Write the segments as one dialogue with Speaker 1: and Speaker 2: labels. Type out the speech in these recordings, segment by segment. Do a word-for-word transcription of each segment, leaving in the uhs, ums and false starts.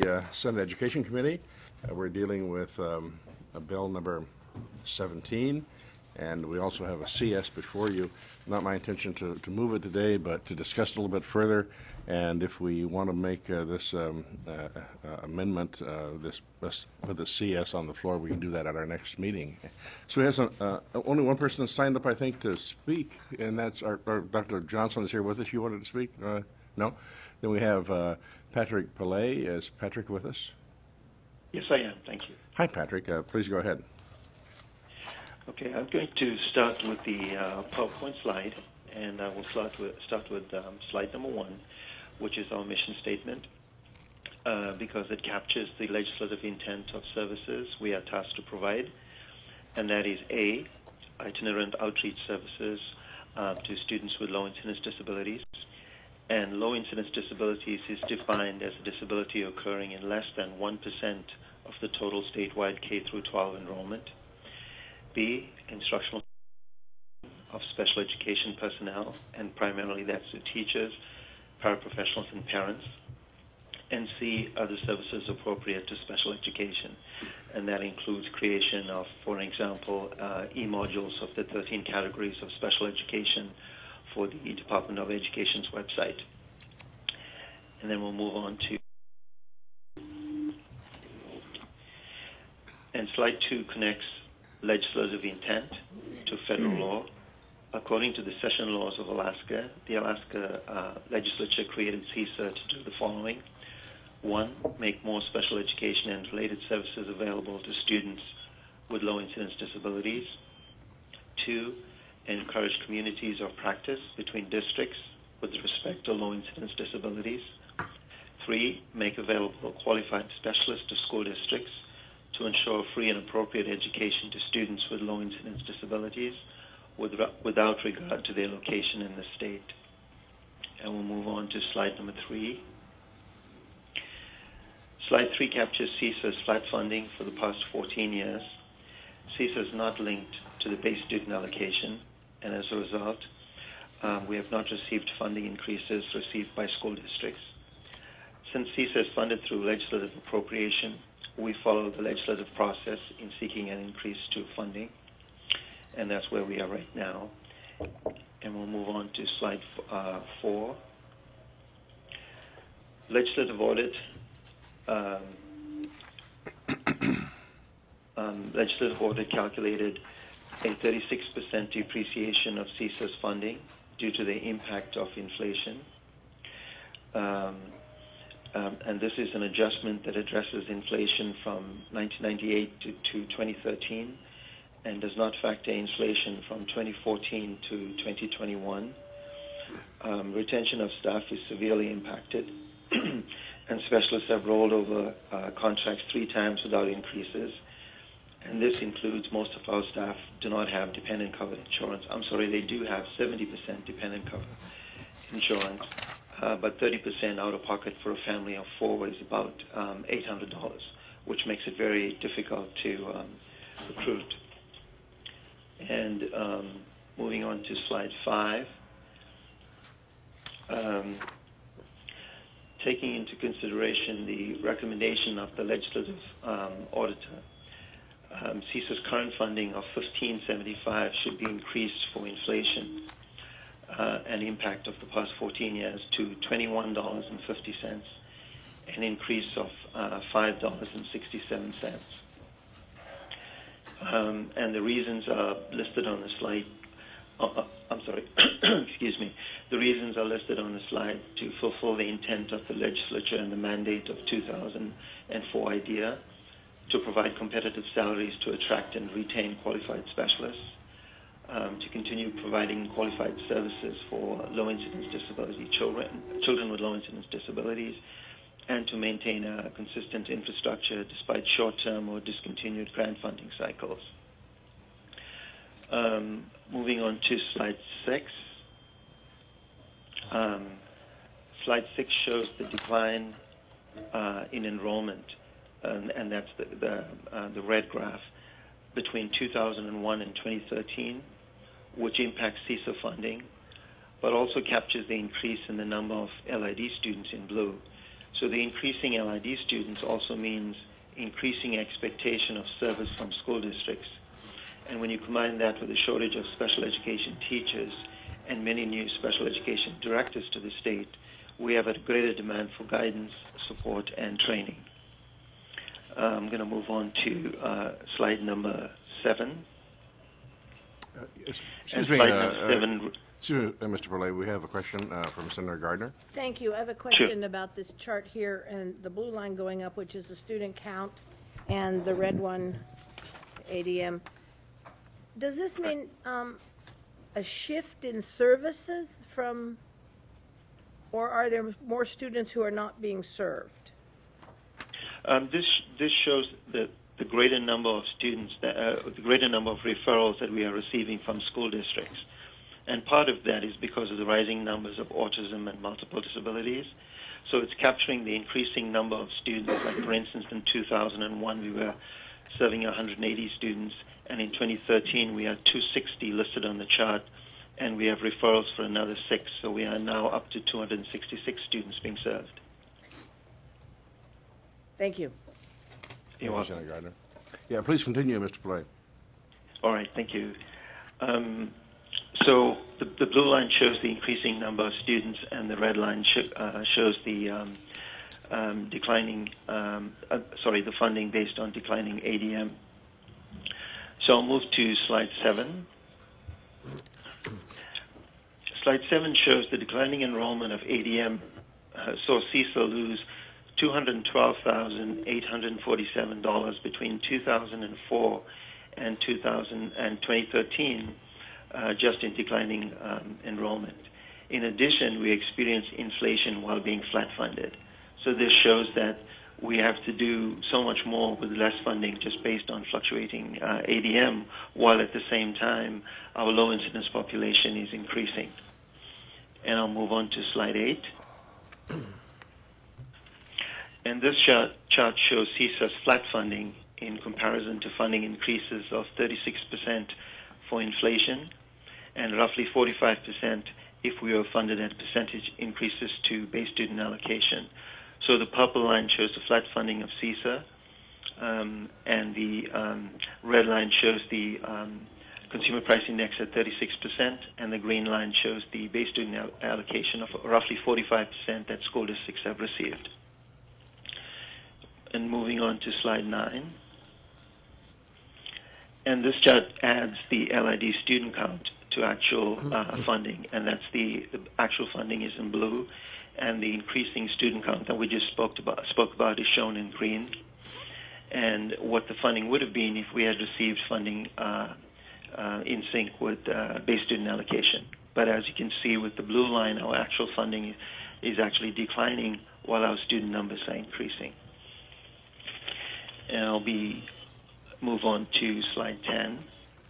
Speaker 1: the uh, Senate Education Committee. Uh, we're dealing with um, a bill number seventeen, and we also have a C S before you. Not my intention to, to move it today, but to discuss it a little bit further. And if we want to make uh, this um, uh, uh, amendment, uh, this, this with the C S on the floor, we can do that at our next meeting. So we have some, uh, only one person has signed up, I think, to speak, and that's our, our Doctor Johnson is here with us. You wanted to speak? Uh, no? Then we have uh, Patrick Pillay. Is Patrick with us?
Speaker 2: Yes, I am. Thank you.
Speaker 1: Hi, Patrick. Uh, please go ahead.
Speaker 2: Okay, I'm going to start with the uh, PowerPoint slide, and I will start with, start with um, slide number one, which is our mission statement, uh, because it captures the legislative intent of services we are tasked to provide, and that is A, itinerant outreach services uh, to students with low incidence disabilities. And low incidence disabilities is defined as a disability occurring in less than one percent of the total statewide K through twelve enrollment. B, instructional of special education personnel, and primarily that's the teachers, paraprofessionals, and parents. And C, other services appropriate to special education. And that includes creation of, for example, uh, e-modules of the thirteen categories of special education for the Department of Education's website. And then we'll move on to, and slide two connects legislative intent to federal law. According to the session laws of Alaska, the Alaska uh, legislature created C S A to do the following. One, make more special education and related services available to students with low incidence disabilities. Two, encourage communities of practice between districts with respect to low incidence disabilities. Three, make available qualified specialists to school districts to ensure free and appropriate education to students with low incidence disabilities with, without regard to their location in the state. And we'll move on to slide number three. Slide three captures C S A's flat funding for the past fourteen years. C S A is not linked to the base student allocation, and as a result, um, we have not received funding increases received by school districts. Since C S A is funded through legislative appropriation, we follow the legislative process in seeking an increase to funding, and that's where we are right now. And we'll move on to slide uh, four. Legislative audit. Um, um, legislative audit calculated a thirty-six percent depreciation of C S A's funding due to the impact of inflation. Um, um, and this is an adjustment that addresses inflation from nineteen ninety-eight to, to twenty thirteen and does not factor inflation from twenty fourteen to twenty twenty-one. Um, retention of staff is severely impacted, and specialists have rolled over uh, contracts three times without increases. And this includes most of our staff do not have dependent cover insurance. I'm sorry, they do have seventy percent dependent cover insurance, uh, but thirty percent out of pocket for a family of four is about um, eight hundred dollars, which makes it very difficult to um, recruit. And um, moving on to slide five, um, taking into consideration the recommendation of the legislative um, auditor, Um, C S A's current funding of fifteen seventy-five should be increased for inflation uh, and impact of the past fourteen years to twenty-one dollars and fifty cents, an increase of uh, five dollars and sixty-seven cents. Um, and the reasons are listed on the slide. Uh, uh, I'm sorry, excuse me. The reasons are listed on the slide to fulfill the intent of the legislature and the mandate of two thousand four IDEA, to provide competitive salaries to attract and retain qualified specialists, um, to continue providing qualified services for low incidence disability children, children with low incidence disabilities, and to maintain a consistent infrastructure despite short-term or discontinued grant funding cycles. Um, moving on to slide six. Um, slide six shows the decline uh, in enrollment, and, and that's the, the, uh, the red graph, between two thousand one and twenty thirteen, which impacts C S A funding, but also captures the increase in the number of L I D students in blue. So the increasing L I D students also means increasing expectation of service from school districts. And when you combine that with a shortage of special education teachers and many new special education directors to the state, we have a greater demand for guidance, support, and training. Uh, I'm going to move on to uh, slide number seven.
Speaker 1: Uh, excuse
Speaker 2: and
Speaker 1: me,
Speaker 2: slide
Speaker 1: uh,
Speaker 2: number seven.
Speaker 1: Uh, excuse me, uh, Mister Burley, we have a question uh, from Senator Gardner.
Speaker 3: Thank you. I have a question
Speaker 2: Sure.
Speaker 3: about this chart here and the blue line going up, which is the student count, and the red one, A D M. Does this mean um, a shift in services from, or are there more students who are not being served?
Speaker 2: Um, this this shows the the greater number of students, that, uh, the greater number of referrals that we are receiving from school districts, and part of that is because of the rising numbers of autism and multiple disabilities. So it's capturing the increasing number of students. Like for instance, in two thousand one, we were serving one hundred eighty students, and in twenty thirteen, we had two hundred sixty listed on the chart, and we have referrals for another six. So we are now up to two hundred sixty-six students being served.
Speaker 3: Thank you.
Speaker 2: You're welcome.
Speaker 1: Senator Gardner. Yeah, please continue, Mister Burley.
Speaker 2: All right, thank you. Um, so the, the blue line shows the increasing number of students, and the red line sh uh, shows the um, um, declining, um, uh, sorry, the funding based on declining A D M. So I'll move to slide seven. Slide seven shows the declining enrollment of A D M uh, saw CISA lose two hundred twelve thousand eight hundred forty-seven dollars between two thousand four and two thousand and twenty thirteen, uh, just in declining um, enrollment. In addition, we experienced inflation while being flat funded. So this shows that we have to do so much more with less funding just based on fluctuating uh, A D M, while at the same time our low incidence population is increasing. And I'll move on to slide eight. And this chart, chart shows CISA's flat funding in comparison to funding increases of thirty-six percent for inflation and roughly forty-five percent if we were funded at percentage increases to base student allocation. So the purple line shows the flat funding of CISA, um, and the um, red line shows the um, consumer price index at thirty-six percent, and the green line shows the base student al allocation of roughly forty-five percent that school districts have received. And moving on to slide nine. And this chart adds the L I D student count to actual uh, funding, and that's the, the actual funding is in blue, and the increasing student count that we just spoke about, spoke about is shown in green. And what the funding would have been if we had received funding uh, uh, in sync with uh, base student allocation. But as you can see with the blue line, our actual funding is actually declining while our student numbers are increasing. And I'll be move on to slide ten.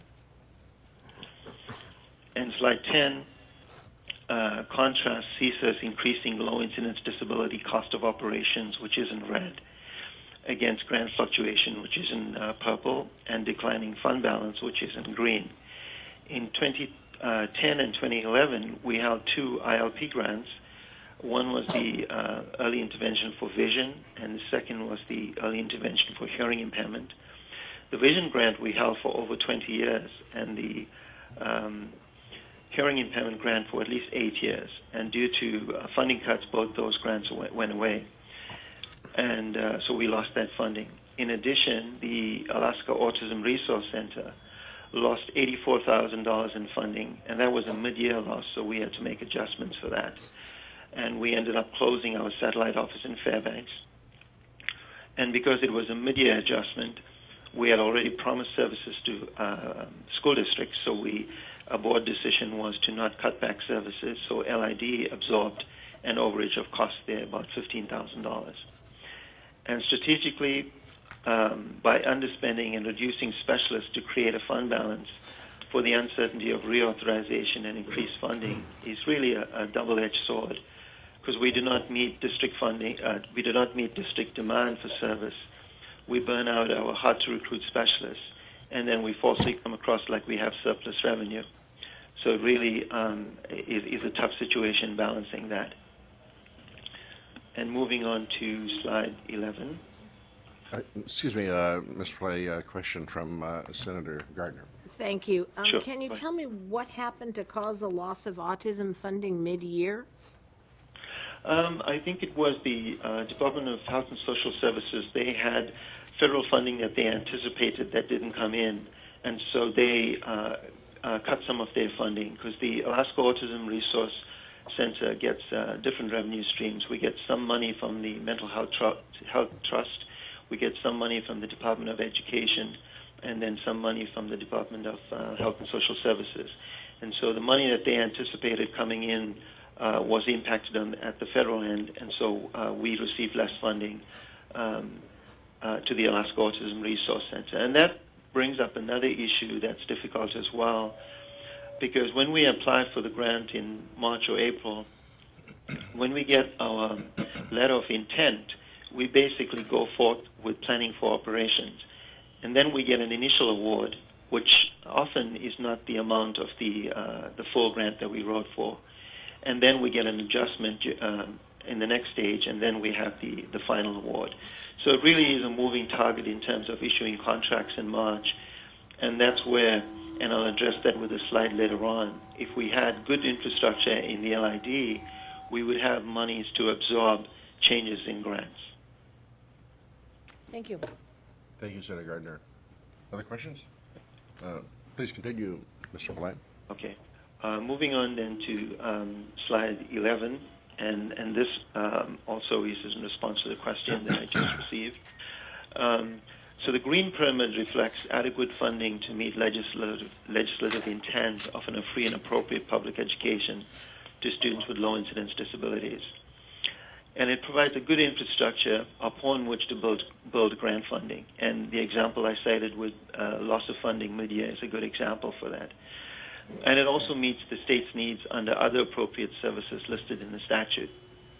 Speaker 2: And slide ten uh, contrasts CISA's increasing low incidence disability cost of operations, which is in red, against grant fluctuation, which is in uh, purple, and declining fund balance, which is in green. In twenty ten and twenty eleven, we held two I L P grants. One was the uh, early intervention for vision, and the second was the early intervention for hearing impairment. The vision grant we held for over twenty years, and the um, hearing impairment grant for at least eight years. And due to uh, funding cuts, both those grants went away. And uh, so we lost that funding. In addition, the Alaska Autism Resource Center lost eighty-four thousand dollars in funding, and that was a mid-year loss, so we had to make adjustments for that. And we ended up closing our satellite office in Fairbanks. And because it was a mid-year adjustment, we had already promised services to uh, school districts, so we, a board decision was to not cut back services, so L I D absorbed an overage of cost there, about fifteen thousand dollars. And strategically, um, by underspending and reducing specialists to create a fund balance for the uncertainty of reauthorization and increased funding is really a, a double-edged sword, because we do not meet district funding, uh, we do not meet district demand for service. We burn out our hard-to-recruit specialists, and then we falsely come across like we have surplus revenue. So it really um, is, is a tough situation balancing that. and moving on to slide eleven.
Speaker 1: Uh, excuse me, uh, Mister Play, a question from uh, Senator Gardner.
Speaker 3: Thank you. Um,
Speaker 2: Sure.
Speaker 3: Can you
Speaker 2: Go ahead.
Speaker 3: tell me what happened to cause the loss of autism funding mid-year?
Speaker 2: Um, I think it was the uh, Department of Health and Social Services. They had federal funding that they anticipated that didn't come in, and so they uh, uh, cut some of their funding because the Alaska Autism Resource Center gets uh, different revenue streams. We get some money from the Mental Health, Tru- Health Trust. We get some money from the Department of Education, and then some money from the Department of uh, Health and Social Services. And so the money that they anticipated coming in uh, was impacted on, at the federal end, and so uh, we received less funding um, uh, to the Alaska Autism Resource Center. And that brings up another issue that's difficult as well, because when we apply for the grant in March or April, when we get our letter of intent, we basically go forth with planning for operations. And then we get an initial award, which often is not the amount of the uh, the full grant that we wrote for. And then we get an adjustment uh, in the next stage, and then we have the, the final award. So it really is a moving target in terms of issuing contracts in March. And that's where, and I'll address that with a slide later on, if we had good infrastructure in the L I D, we would have monies to absorb changes in grants.
Speaker 3: Thank you.
Speaker 1: Thank you, Senator Gardner. Other questions? Uh, please continue, Mister Black.
Speaker 2: Okay. Uh, moving on then to um, slide eleven, and, and this um, also is in response to the question that I just received. Um, so the green permit reflects adequate funding to meet legislative, legislative intent of an, a free and appropriate public education to students with low incidence disabilities. And it provides a good infrastructure upon which to build, build grant funding. And the example I cited with uh, loss of funding mid-year is a good example for that. And it also meets the state's needs under other appropriate services listed in the statute.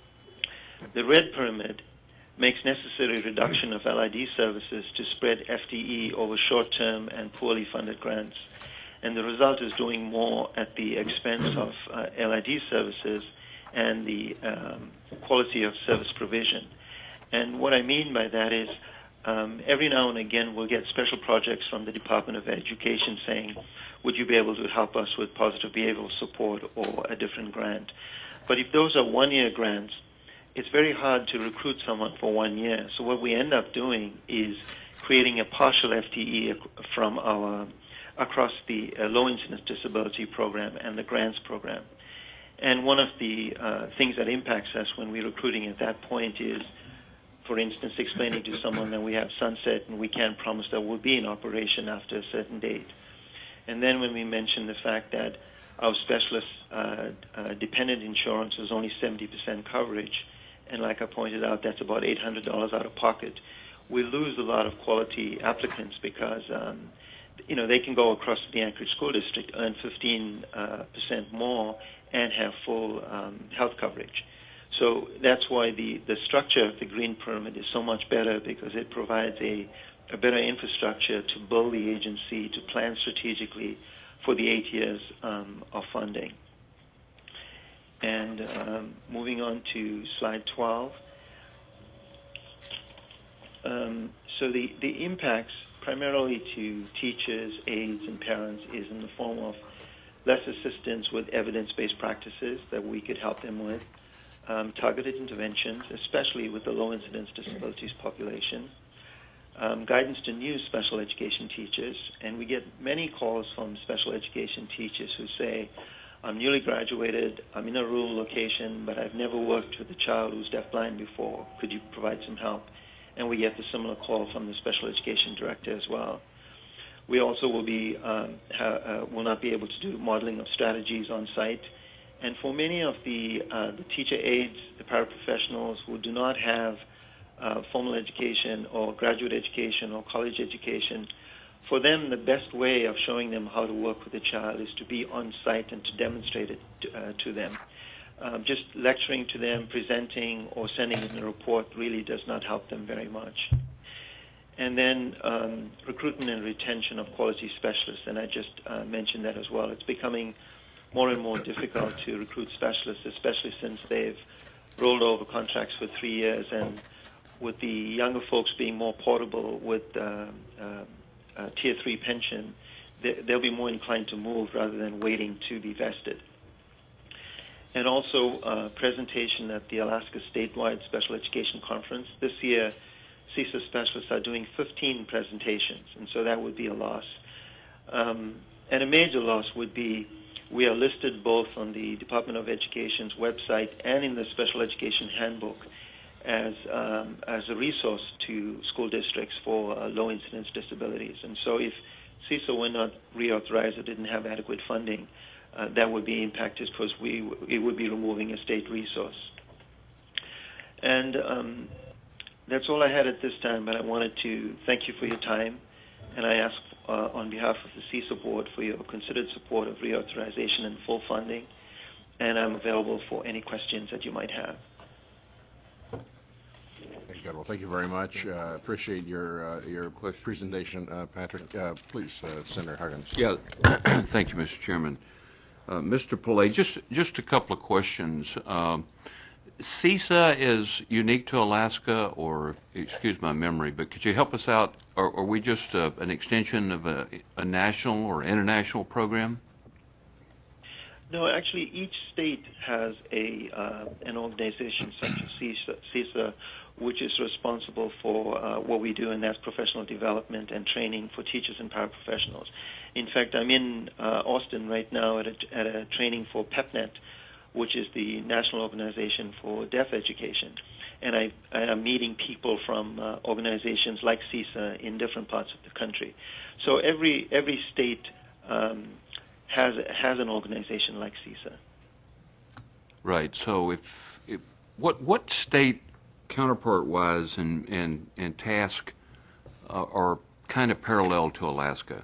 Speaker 2: The red permit makes necessary reduction of L I D services to spread F T E over short-term and poorly funded grants. And the result is doing more at the expense of uh, L I D services and the um, quality of service provision. And what I mean by that is um, every now and again we'll get special projects from the Department of Education saying, would you be able to help us with positive behavioral support or a different grant? But if those are one-year grants, it's very hard to recruit someone for one year. So what we end up doing is creating a partial F T E from our across the uh, low incidence disability program and the grants program. And one of the uh, things that impacts us when we're recruiting at that point is, for instance, explaining to someone that we have sunset and we can't promise that we'll be in operation after a certain date. And then when we mention the fact that our specialist uh, uh, dependent insurance is only seventy percent coverage, and like I pointed out, that's about eight hundred dollars out of pocket, we lose a lot of quality applicants because um, you know, they can go across the Anchorage School District, earn fifteen percent uh, more, and have full um, health coverage. So that's why the, the structure of the green permit is so much better, because it provides a, a better infrastructure to build the agency, to plan strategically for the eight years um, of funding. And um, moving on to slide twelve. Um, so the, the impacts primarily to teachers, aides, and parents is in the form of less assistance with evidence-based practices that we could help them with, um, targeted interventions, especially with the low incidence disabilities population, um, guidance to new special education teachers, and we get many calls from special education teachers who say, I'm newly graduated, I'm in a rural location, but I've never worked with a child who's deafblind before. Could you provide some help? And we get the similar call from the special education director as well. We also will be um, ha, uh, will not be able to do modeling of strategies on site. And for many of the, uh, the teacher aides, the paraprofessionals who do not have uh, formal education or graduate education or college education, for them the best way of showing them how to work with a child is to be on site and to demonstrate it to, uh, to them. Um, just lecturing to them, presenting, or sending in a report really does not help them very much. And then um, recruitment and retention of quality specialists, and I just uh, mentioned that as well. It's becoming more and more difficult to recruit specialists, especially since they've rolled over contracts for three years, and with the younger folks being more portable with uh, uh, uh, tier three pension, they, they'll be more inclined to move rather than waiting to be vested. And also uh, presentation at the Alaska Statewide Special Education Conference. This year, CESA specialists are doing fifteen presentations, and so that would be a loss. Um, and a major loss would be we are listed both on the Department of Education's website and in the Special Education Handbook as um, as a resource to school districts for uh, low incidence disabilities. And so if CESA were not reauthorized or didn't have adequate funding, uh, that would be impacted because we it would be removing a state resource. And um, that's all I had at this time, but I wanted to thank you for your time, and I ask uh, on behalf of the CESA board for your considered support of reauthorization and full funding, and I'm available for any questions that you might have.
Speaker 1: Very good. Well, thank you very much. Uh, appreciate your uh, your presentation, uh, Patrick. Uh, please, uh, Senator Huggins.
Speaker 4: Yeah, thank you, Mister Chairman. Uh, Mister Pillay, just just a couple of questions. Um, CESA is unique to Alaska, or excuse my memory, but could you help us out? Are, are we just uh, an extension of a, a national or international program?
Speaker 2: No, actually, each state has a uh, an organization such as CESA, CESA, which is responsible for uh, what we do, and that's professional development and training for teachers and paraprofessionals. In fact, I'm in uh, Austin right now at a, at a training for PEPNET, which is the National Organization for Deaf Education. And I, I am meeting people from uh, organizations like CESA in different parts of the country. So every every state um, has has an organization like CESA.
Speaker 4: Right. So if, if what what state counterpart-wise and and and task uh, are kind of parallel to Alaska?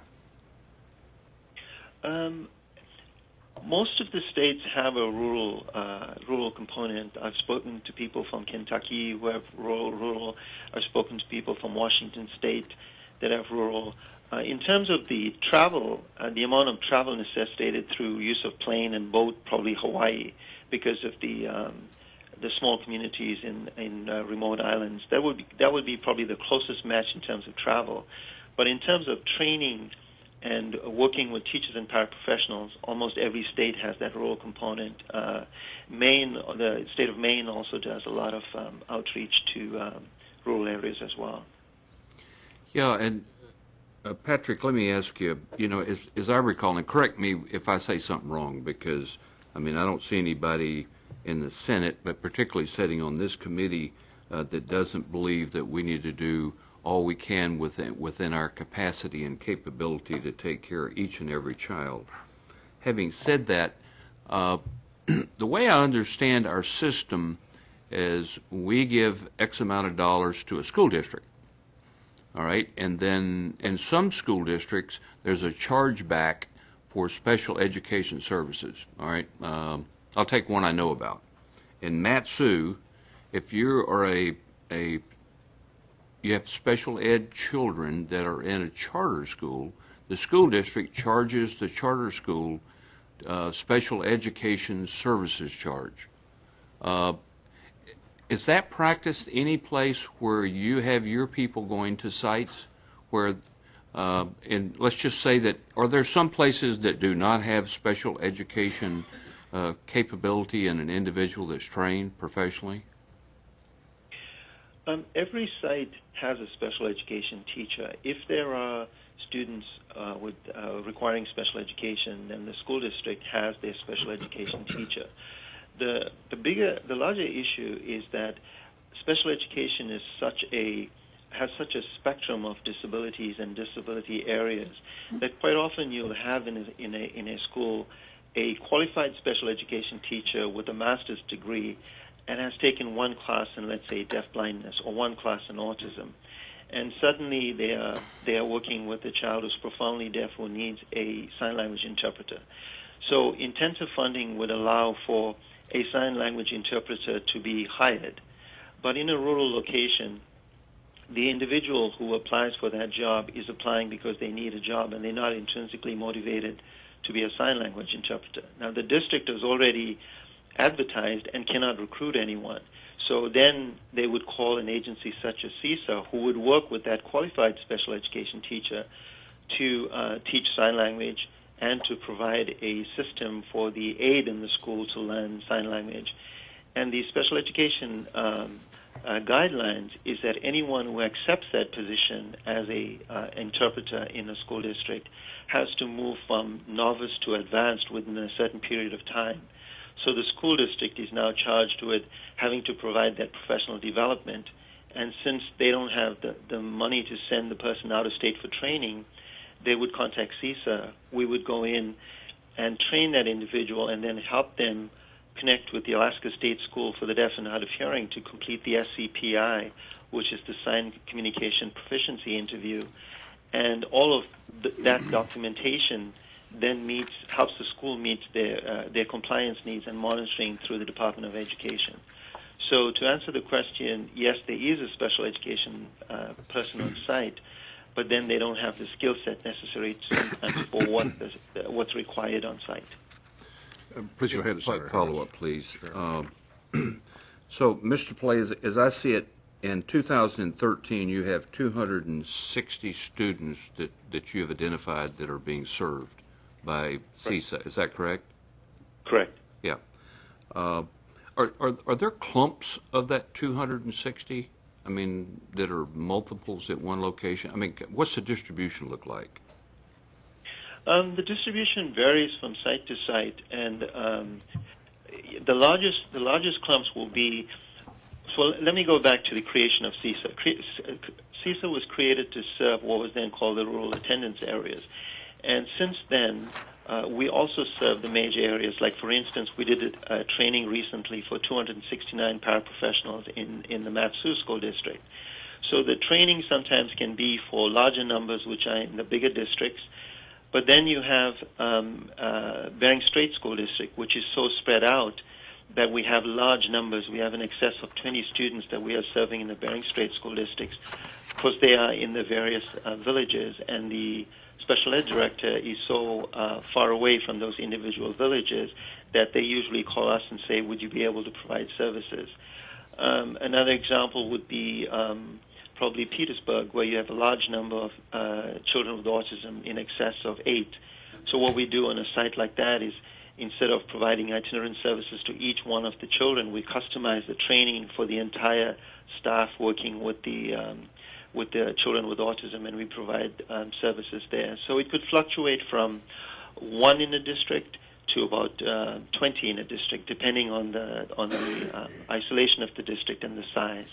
Speaker 2: Um, Most of the states have a rural uh, rural component. I've spoken to people from Kentucky who have rural. rural. I've spoken to people from Washington State that have rural. Uh, in terms of the travel, uh, the amount of travel necessitated through use of plane and boat, probably Hawaii, because of the um, the small communities in in uh, remote islands. That would be, that would be probably the closest match in terms of travel. But in terms of training and working with teachers and paraprofessionals, almost every state has that rural component. Uh, Maine, the state of Maine also does a lot of um, outreach to um, rural areas as well.
Speaker 4: Yeah, and uh, Patrick, let me ask you, you know, as, as I recall, and correct me if I say something wrong, because, I mean, I don't see anybody in the Senate, but particularly sitting on this committee, uh, that doesn't believe that we need to do all we can within, within our capacity and capability to take care of each and every child. Having said that, uh, the way I understand our system is we give X amount of dollars to a school district, all right, and then in some school districts there's a chargeback for special education services, all right. Um, I'll take one I know about. In Mat-Su, if you are a a you have special ed children that are in a charter school, the school district charges the charter school uh, special education services charge. Uh, is that practiced any place where you have your people going to sites where, uh, and let's just say that, are there some places that do not have special education uh, capability in an individual that's trained professionally?
Speaker 2: Um, every site has a special education teacher. If there are students uh, with uh, requiring special education, then the school district has their special education teacher. The the bigger, the larger issue is that special education is such a has such a spectrum of disabilities and disability areas that quite often you'll have in a, in a in a school a qualified special education teacher with a master's degree and has taken one class in, let's say, deafblindness or one class in autism, and suddenly they are they are working with a child who's profoundly deaf who needs a sign language interpreter. So intensive funding would allow for a sign language interpreter to be hired, but in a rural location, the individual who applies for that job is applying because they need a job and they're not intrinsically motivated to be a sign language interpreter. Now, the district has already advertised and cannot recruit anyone. So then they would call an agency such as CISA, who would work with that qualified special education teacher to uh, teach sign language and to provide a system for the aide in the school to learn sign language. And the special education um, uh, guidelines is that anyone who accepts that position as a uh, interpreter in a school district has to move from novice to advanced within a certain period of time. So the school district is now charged with having to provide that professional development. And since they don't have the, the money to send the person out of state for training, they would contact CISA. We would go in and train that individual and then help them connect with the Alaska State School for the Deaf and Hard of Hearing to complete the S C P I, which is the Sign Communication Proficiency Interview. And all of th- that documentation then meets, helps the school meet their, uh, their compliance needs and monitoring through the Department of Education. So to answer the question, yes, there is a special education uh, person on site, but then they don't have the skill set necessary to, for what is, uh, what's required on site.
Speaker 1: Uh, Please go ahead, Senator.
Speaker 4: Follow up, please. Um, so, Mister Play, as, as I see it, in two thousand thirteen, you have two hundred sixty students that, that you have identified that are being served by CISA. Is that correct?
Speaker 2: Correct.
Speaker 4: Yeah. Uh, are, are, are there clumps of that two hundred sixty? I mean, that are multiples at one location? I mean, what's the distribution look like?
Speaker 2: Um, the distribution varies from site to site, and um, the largest the largest clumps will be. So let me go back to the creation of CISA. Cre- CISA was created to serve what was then called the rural attendance areas, and since then uh, we also serve the major areas. Like for instance, we did a training recently for two hundred sixty-nine paraprofessionals in in the Mat-Su School District. So the training sometimes can be for larger numbers, which are in the bigger districts. But then you have um, uh, Bering Strait School District, which is so spread out that we have large numbers. We have in excess of twenty students that we are serving in the Bering Strait School Districts because they are in the various uh, villages, and the special ed director is so uh, far away from those individual villages that they usually call us and say, would you be able to provide services? Um, another example would be um, probably Petersburg, where you have a large number of uh, children with autism, in excess of eight. So what we do on a site like that is, instead of providing itinerant services to each one of the children, we customize the training for the entire staff working with the um, with the children with autism, and we provide um, services there. So it could fluctuate from one in a district to about uh, twenty in a district, depending on the on the uh, isolation of the district and the size.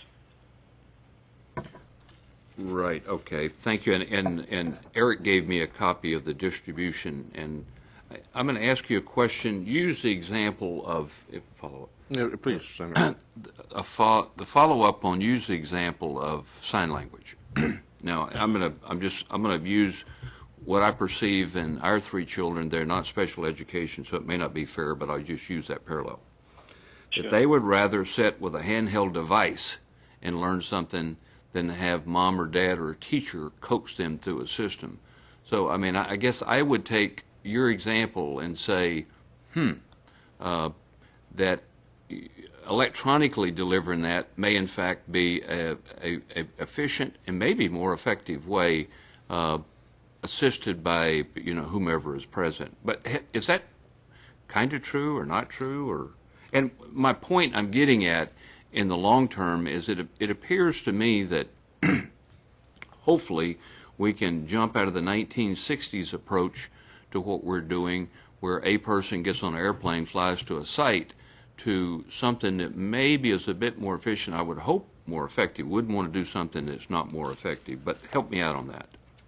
Speaker 4: Right. Okay. Thank you. And, and, and Eric gave me a copy of the distribution, and I, I'm going to ask you a question. Use the example of, if follow up.
Speaker 1: Yeah, please, Senator.
Speaker 4: a fo- the follow up on use the example of sign language. Now, I'm going to I'm just I'm going to use what I perceive in our three children. They're not special education, so it may not be fair, but I'll just use that parallel.
Speaker 2: Sure.
Speaker 4: That they would rather sit with a handheld device and learn something than to have mom or dad or a teacher coax them through a system. So, I mean, I, I guess I would take your example and say, hmm, uh, that electronically delivering that may in fact be a, a, a efficient and maybe more effective way, uh, assisted by, you know, whomever is present. But is that kind of true or not true? Or, and my point I'm getting at in the long term is that it, it appears to me that hopefully we can jump out of the nineteen sixties approach to what we're doing, where a person gets on an airplane, flies to a site, to something that maybe is a bit more efficient. I would hope more effective. Wouldn't want to do something that's not more effective, but help me out on that.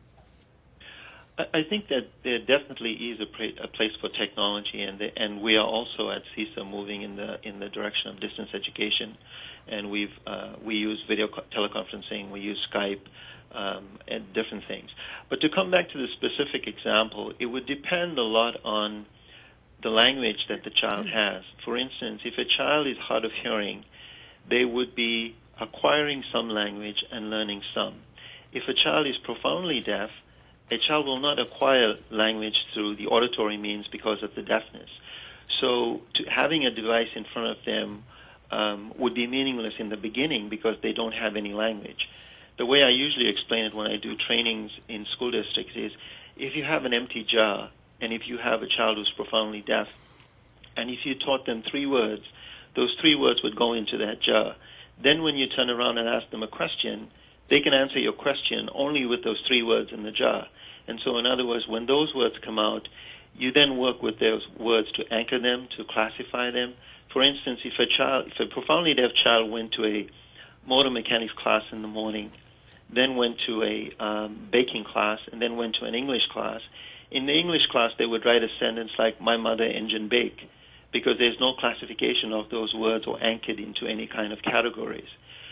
Speaker 2: I think that there definitely is a, pra- a place for technology, and the, and we are also at CISA moving in the in the direction of distance education, and we've uh, we use video co- teleconferencing, we use Skype, um, and different things. But to come back to the specific example, it would depend a lot on the language that the child has. For instance, if a child is hard of hearing, they would be acquiring some language and learning some. If a child is profoundly deaf, a child will not acquire language through the auditory means because of the deafness. So to, having a device in front of them um, would be meaningless in the beginning because they don't have any language. The way I usually explain it when I do trainings in school districts is, if you have an empty jar and if you have a child who's profoundly deaf, and if you taught them three words, those three words would go into that jar. Then when you turn around and ask them a question, they can answer your question only with those three words in the jar. And so in other words, when those words come out, you then work with those words to anchor them, to classify them. For instance, if a child, if a profoundly deaf child went to a motor mechanics class in the morning, then went to a um, baking class, and then went to an English class, in the English class they would write a sentence like, "My mother engine bake," because there's no classification of those words or anchored into any kind of categories.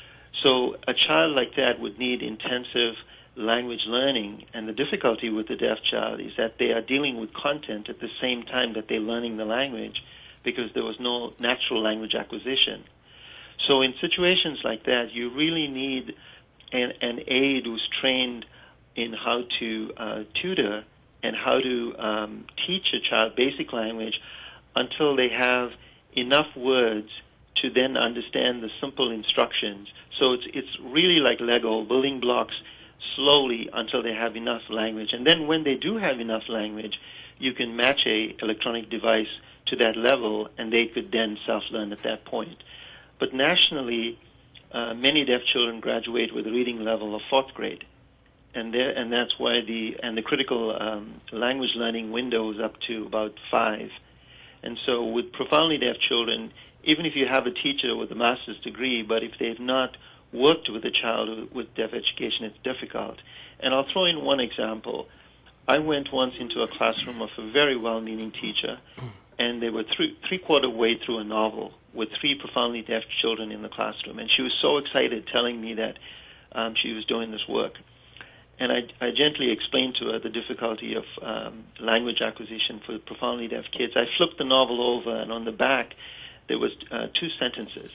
Speaker 2: So a child like that would need intensive language learning, and the difficulty with the deaf child is that they are dealing with content at the same time that they're learning the language, because there was no natural language acquisition. So in situations like that, you really need an, an aide who's trained in how to uh, tutor and how to um, teach a child basic language until they have enough words to then understand the simple instructions. So it's it's really like Lego, building blocks slowly until they have enough language. And then when they do have enough language, you can match a electronic device to that level, and they could then self-learn at that point. But nationally, uh, many deaf children graduate with a reading level of fourth grade. And there, and that's why the and the critical um, language learning window is up to about five. And so with profoundly deaf children, even if you have a teacher with a master's degree, but if they've not worked with a child with deaf education, it's difficult. And I'll throw in one example. I went once into a classroom of a very well-meaning teacher, and they were three, three-quarter way through a novel with three profoundly deaf children in the classroom. And she was so excited telling me that um, she was doing this work. And I, I gently explained to her the difficulty of um, language acquisition for profoundly deaf kids. I flipped the novel over, and on the back there was uh, two sentences.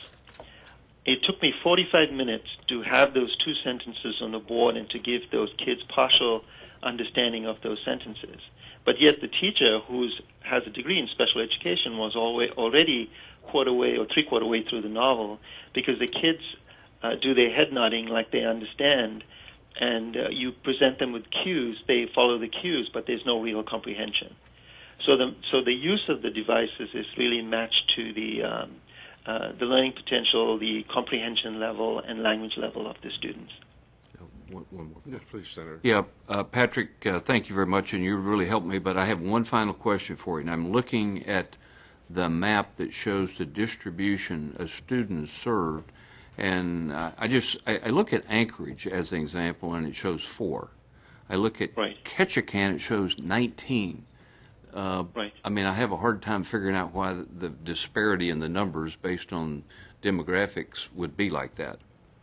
Speaker 2: It took me forty-five minutes to have those two sentences on the board and to give those kids partial understanding of those sentences. But yet the teacher, who has a degree in special education, was always, already quarter way or three-quarter way through the novel, because the kids uh, do their head nodding like they understand, and uh, you present them with cues, they follow the cues, but there's no real comprehension. So the, so the use of the devices is really matched to the, um, uh, the learning potential, the comprehension level, and language level of the students.
Speaker 1: One, one more. Yes, please, Senator.
Speaker 4: Yeah, uh, Patrick, uh, thank you very much, and you really helped me, but I have one final question for you. And I'm looking at the map that shows the distribution of students served, and uh, I just, I, I look at Anchorage as an example, and it shows four. I look at
Speaker 2: right.
Speaker 4: Ketchikan, it shows nineteen. Uh,
Speaker 2: right.
Speaker 4: I mean, I have a hard time figuring out why the, the disparity in the numbers based on demographics would be like that.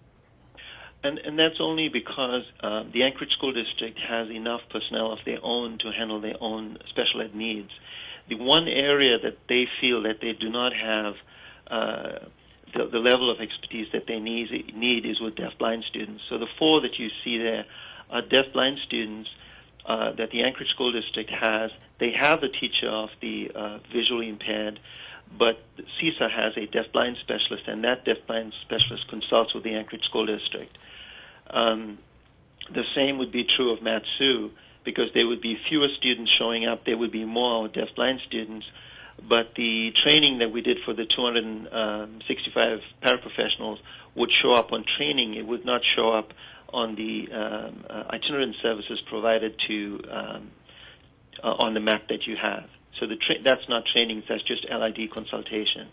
Speaker 2: And, and that's only because uh, the Anchorage School District has enough personnel of their own to handle their own special ed needs. The one area that they feel that they do not have uh, the, the level of expertise that they need, need is with deaf-blind students. So the four that you see there are deaf-blind students uh, that the Anchorage School District has. They have a teacher of the uh, visually impaired, but C I S A has a deaf-blind specialist, and that deaf-blind specialist consults with the Anchorage School District. Um, the same would be true of Mat-Su, because there would be fewer students showing up, there would be more deaf-blind students, but the training that we did for the two hundred sixty-five paraprofessionals would show up on training. It would not show up on the um, uh, itinerant services provided to um, uh, on the map that you have. So the tra that's not training, that's just L I D consultation.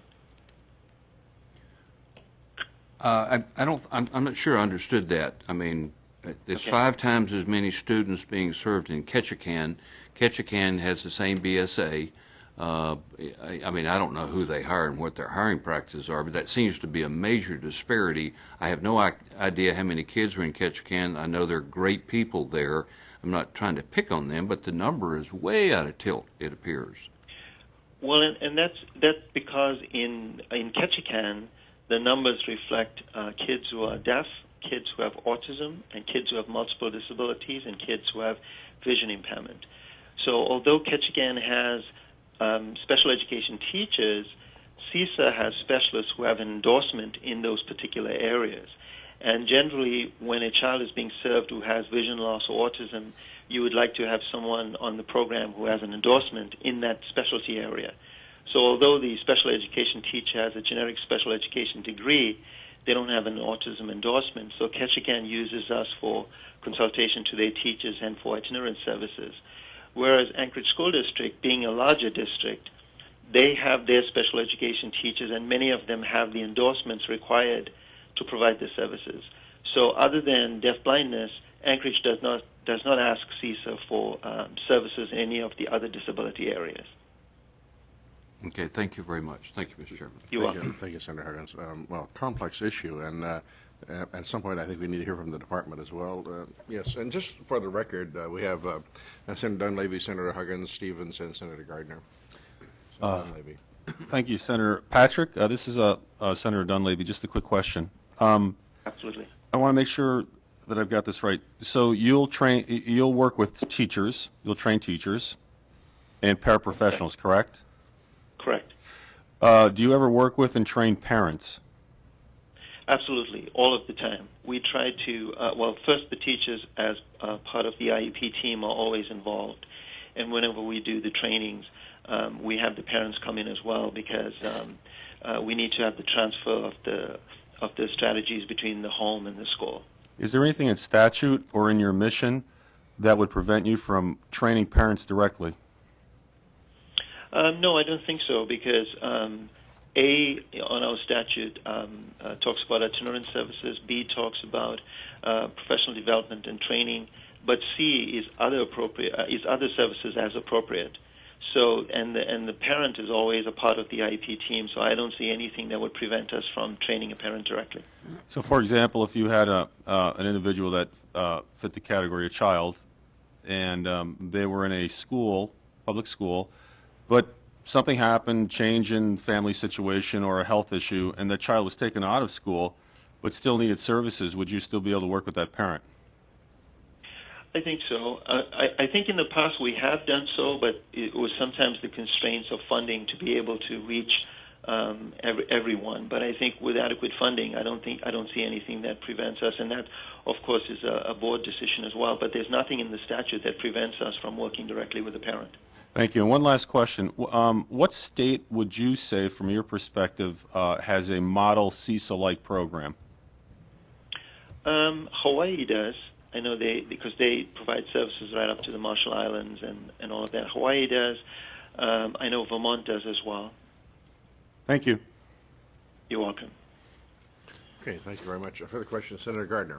Speaker 4: Uh, I, I don't. I'm, I'm not sure I understood that. I mean, uh, there's
Speaker 2: Okay.
Speaker 4: five times as many students being served in Ketchikan. Ketchikan has the same B S A. Uh, I, I mean, I don't know who they hire and what their hiring practices are, but that seems to be a major disparity. I have no I idea how many kids are in Ketchikan. I know they're great people there. I'm not trying to pick on them, but the number is way out of tilt, it appears.
Speaker 2: Well, and, and that's that's because in in Ketchikan, the numbers reflect uh, kids who are deaf, kids who have autism, and kids who have multiple disabilities, and kids who have vision impairment. So although Ketchikan has um, special education teachers, CISA has specialists who have an endorsement in those particular areas. And generally, when a child is being served who has vision loss or autism, you would like to have someone on the program who has an endorsement in that specialty area. So although the special education teacher has a generic special education degree, they don't have an autism endorsement. So Ketchikan uses us for consultation to their teachers and for itinerant services. Whereas Anchorage School District, being a larger district, they have their special education teachers, and many of them have the endorsements required to provide the services. So other than deaf-blindness, Anchorage does not does not ask CISA for um, services in any of the other disability areas.
Speaker 4: Okay, thank you very much. Thank you, Mister Chairman.
Speaker 2: You're
Speaker 1: Thank
Speaker 2: welcome.
Speaker 1: you, thank you, Senator Huggins. Um, well, complex issue, and uh, uh, at some point I think we need to hear from the department as well. Uh, yes, and just for the record, uh, we have uh, Senator Dunleavy, Senator Huggins, Stevens, and Senator Gardner. Senator
Speaker 5: Uh,
Speaker 1: Dunleavy.
Speaker 5: Thank you, Senator Patrick. Uh, this is uh, uh, Senator Dunleavy. Just a quick question. Um,
Speaker 2: Absolutely.
Speaker 5: I want to make sure that I've got this right. So you'll train, you'll work with teachers, you'll train teachers and paraprofessionals, correct?
Speaker 2: Correct.
Speaker 5: Uh, do you ever work with and train parents?
Speaker 2: Absolutely, all of the time. We try to, uh, well, first the teachers as uh, part of the I E P team are always involved. And whenever we do the trainings, um, we have the parents come in as well because um, uh, we need to have the transfer of the, of the strategies between the home and the school.
Speaker 5: Is there anything in statute or in your mission that would prevent you from training parents directly?
Speaker 2: Um, no, I don't think so because um, A, on our statute, um, uh, talks about itinerant services. B talks about uh, professional development and training. But C is other appropriate uh, is other services as appropriate. So and the, and the parent is always a part of the I E P team. So I don't see anything that would prevent us from training a parent directly.
Speaker 5: So, for example, if you had a uh, an individual that uh, fit the category of child, and um, they were in a school, public school, but something happened, change in family situation or a health issue, and that child was taken out of school, but still needed services, would you still be able to work with that parent?
Speaker 2: I think so. Uh, I, I think in the past we have done so, but it was sometimes the constraints of funding to be able to reach um, every, everyone. But I think with adequate funding, I don't think I don't see anything that prevents us, and that, of course, is a, a board decision as well. But there's nothing in the statute that prevents us from working directly with the parent.
Speaker 5: Thank you. And one last question. W- Um, what state would you say, from your perspective, uh, has a model CISA-like program?
Speaker 2: Um, Hawaii does. I know they because they provide services right up to the Marshall Islands and, and all of that. Hawaii does. Um, I know Vermont does as well.
Speaker 5: Thank you.
Speaker 2: You're welcome.
Speaker 1: Okay, thank you very much. Further question, Senator Gardner.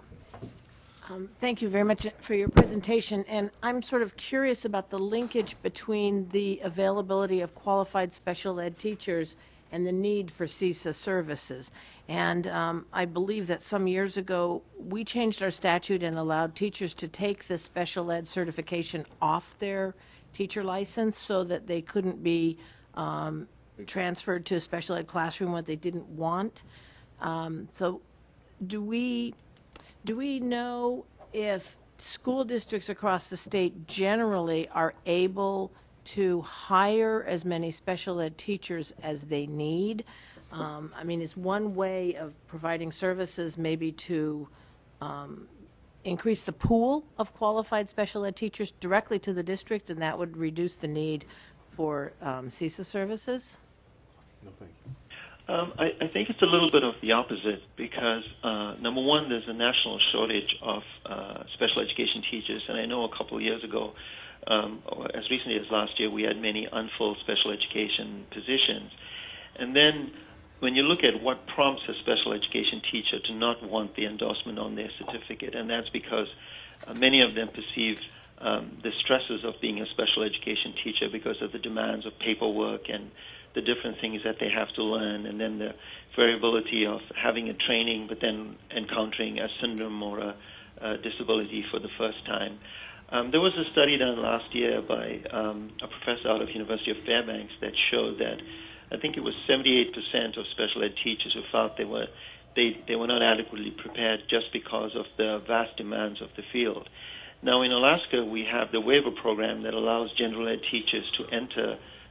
Speaker 3: Um, Thank you very much for your presentation, and I'm sort of curious about the linkage between the availability of qualified special ed teachers and the need for CISA services. And um, I believe that some years ago, we changed our statute and allowed teachers to take the special ed certification off their teacher license so that they couldn't be um, transferred to a special ed classroom what they didn't want. Um, so do we... Do we know if school districts across the state generally are able to hire as many special ed teachers as they need? Um, I mean, is one way of providing services maybe to um, increase the pool of qualified special ed teachers directly to the district, and that would reduce the need for um, CISA services?
Speaker 5: No, thank you.
Speaker 2: Um, I, I think it's a little bit of the opposite because, uh, number one, there's a national shortage of uh, special education teachers, and I know a couple of years ago, um, or as recently as last year, we had many unfilled special education positions. And then when you look at what prompts a special education teacher to not want the endorsement on their certificate, and that's because uh, many of them perceive um, the stresses of being a special education teacher because of the demands of paperwork and the different things that they have to learn, and then the variability of having a training but then encountering a syndrome or a, a disability for the first time. Um, there was a study done last year by um, a professor out of University of Fairbanks that showed that I think it was seventy-eight percent of special ed teachers who felt they were they, they were not adequately prepared just because of the vast demands of the field. Now in Alaska we have the waiver program that allows general ed teachers to enter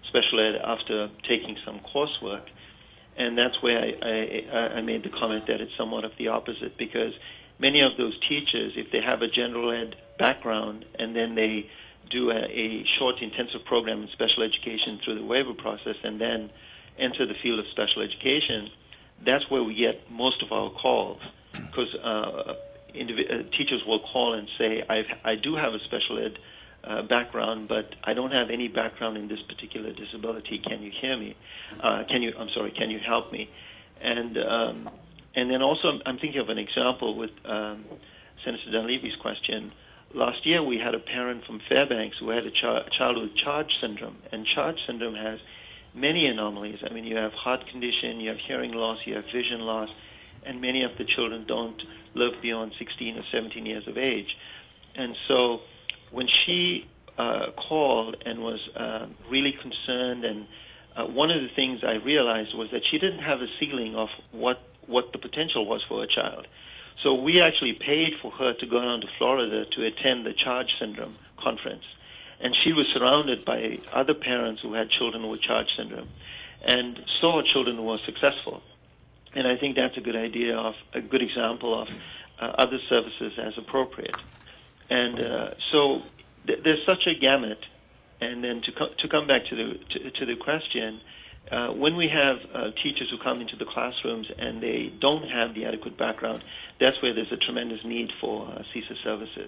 Speaker 2: special ed after taking some coursework. And that's where I, I, I made the comment that it's somewhat of the opposite, because many of those teachers, if they have a general ed background and then they do a, a short intensive program in special education through the waiver process and then enter the field of special education, that's where we get most of our calls, because uh, indiv- uh, teachers will call and say, I've, I do have a special ed uh, background, but I don't have any background in this particular disability. Can you hear me? Uh, can you? I'm sorry. Can you help me? And um, and then also, I'm, I'm thinking of an example with um, Senator Dunleavy's question. Last year, we had a parent from Fairbanks who had a ch- child with CHARGE syndrome, and CHARGE syndrome has many anomalies. I mean, you have heart condition, you have hearing loss, you have vision loss, and many of the children don't live beyond sixteen or seventeen years of age. And so when she uh, called and was uh, really concerned, and uh, one of the things I realized was that she didn't have a ceiling of what, what the potential was for a child. So we actually paid for her to go down to Florida to attend the CHARGE syndrome conference. And she was surrounded by other parents who had children with CHARGE syndrome and saw children who were successful. And I think that's a good idea of a good example of uh, other services as appropriate. And uh, so th- there's such a gamut. And then to, co- to come back to the to, to the question, uh, when we have uh, teachers who come into the classrooms and they don't have the adequate background, that's where there's a tremendous need for uh, CESA services.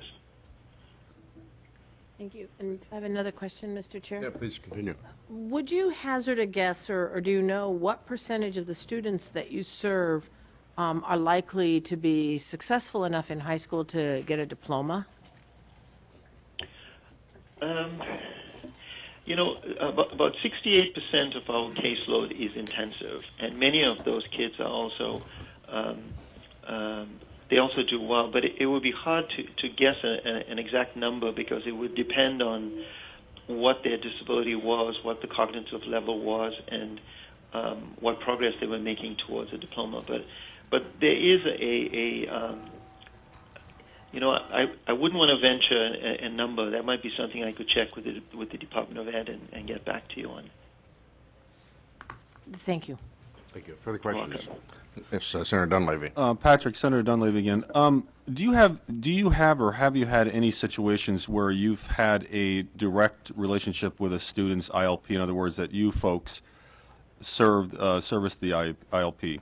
Speaker 3: Thank you. And I have another question, Mister Chair.
Speaker 1: Yeah, please continue.
Speaker 3: Would you hazard a guess, or, or do you know what percentage of the students that you serve um, are likely to be successful enough in high school to get a diploma?
Speaker 2: Um, you know, about, about sixty-eight percent of our caseload is intensive, and many of those kids are also, um, um, they also do well, but it, it would be hard to, to guess a, a, an exact number, because it would depend on what their disability was, what the cognitive level was, and um, what progress they were making towards a diploma. But, but there is a, a um, you know, I, I wouldn't want to venture a, a number. That might be something I could check with the, with the Department of Ed and, and get back to you on.
Speaker 3: Thank you.
Speaker 1: Thank you. Further questions?
Speaker 2: welcome.
Speaker 1: Yes, uh, Senator Dunleavy.
Speaker 5: Uh, Patrick, Senator Dunleavy again. Um, do you have, do you have, or have you had any situations where you've had a direct relationship with a student's I L P? In other words, that you folks served, uh, serviced the I L P?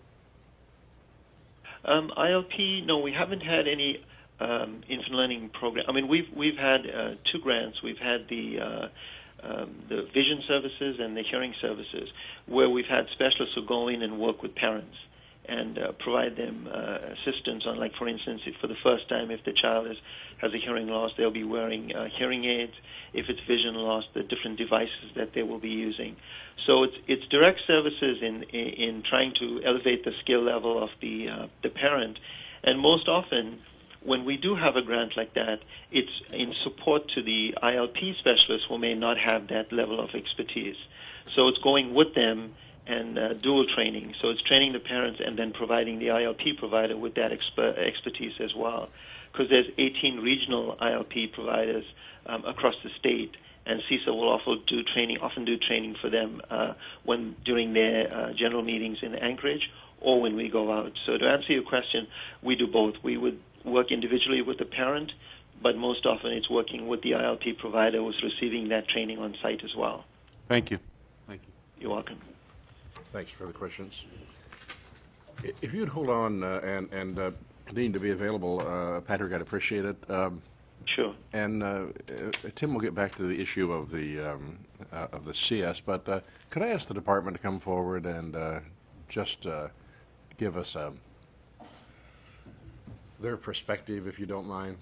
Speaker 2: Um, I L P, no, we haven't had any um, infant learning program. I mean, we've we've had uh, two grants. We've had the uh, um, the vision services and the hearing services, where we've had specialists who go in and work with parents and uh, provide them uh, assistance on, like, for instance, if for the first time, if the child is, has a hearing loss, they'll be wearing uh, hearing aids. If it's vision loss, the different devices that they will be using. So it's it's direct services in in, in trying to elevate the skill level of the uh, the parent, and most often, when we do have a grant like that, it's in support to the I L P specialists who may not have that level of expertise. So it's going with them and uh, dual training. So it's training the parents and then providing the I L P provider with that exper- expertise as well. Because there's eighteen regional I L P providers um, across the state, and CESA will also do training, often do training for them uh, when during their uh, general meetings in Anchorage or when we go out. So to answer your question, we do both. We would work individually with the parent, but most often it's working with the I L P provider who's receiving that training on site as well.
Speaker 5: Thank you. Thank you.
Speaker 2: You're welcome.
Speaker 1: Thanks. Further questions? I- If you'd hold on uh, and, and uh, continue to be available, uh, Patrick, I'd appreciate it. Um,
Speaker 2: Sure.
Speaker 1: And uh, uh, Tim will get back to the issue of the um, uh, of the C S, but uh, could I ask the department to come forward and uh, just uh, give us um, their perspective, if you don't mind?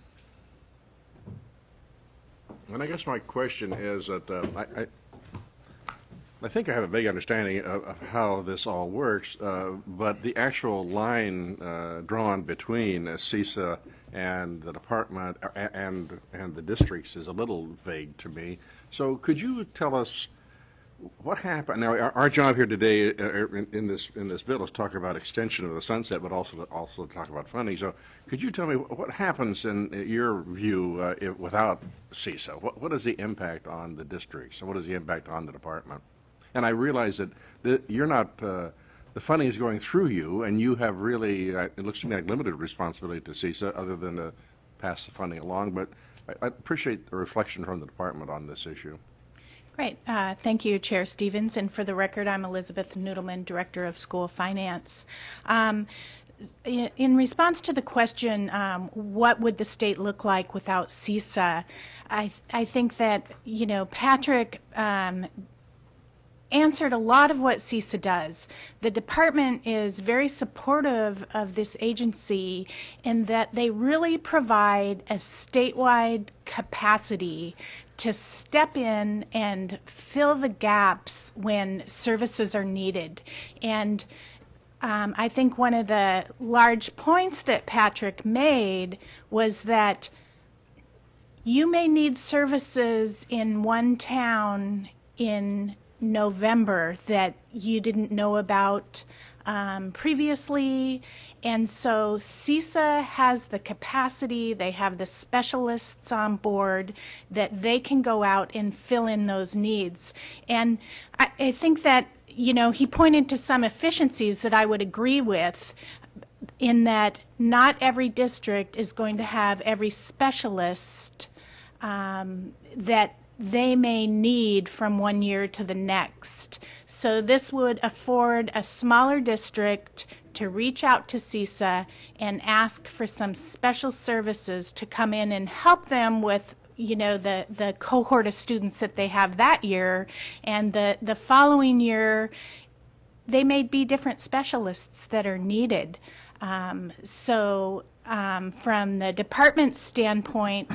Speaker 1: And I guess my question is that uh, I, I I think I have a vague understanding of, of how this all works, uh, but the actual line uh, drawn between uh, CESA and the department uh, and and the districts is a little vague to me. So could you tell us What happened? Now, our, our job here today uh, in, in this in this bill is talk about extension of the sunset, but also to, also to talk about funding. So, could you tell me what happens in your view uh, if, without CISA? What, what is the impact on the districts? So what is the impact on the department? And I realize that the, you're not uh, the funding is going through you, and you have really uh, it looks to me like limited responsibility to CISA, other than to pass the funding along. But I, I appreciate the reflection from the department on this issue.
Speaker 6: Great. Uh, thank you, Chair Stevens. And for the record, I'm Elizabeth Noodleman, Director of School Finance. Um, in, in response to the question, um, what would the state look like without CISA, I, I think that, you know, Patrick um, answered a lot of what CISA does. The department is very supportive of this agency in that they really provide a statewide capacity to step in and fill the gaps when services are needed. And um, I think one of the large points that Patrick made was that you may need services in one town in November that you didn't know about um, previously, and so CISA has the capacity, they have the specialists on board that they can go out and fill in those needs. And I, I think that, you know, he pointed to some efficiencies that I would agree with, in that not every district is going to have every specialist um, that they may need from one year to the next. So this would afford a smaller district to reach out to CISA and ask for some special services to come in and help them with, you know, the, the cohort of students that they have that year. And the, the following year, they may be different specialists that are needed. Um, so um, from the department standpoint,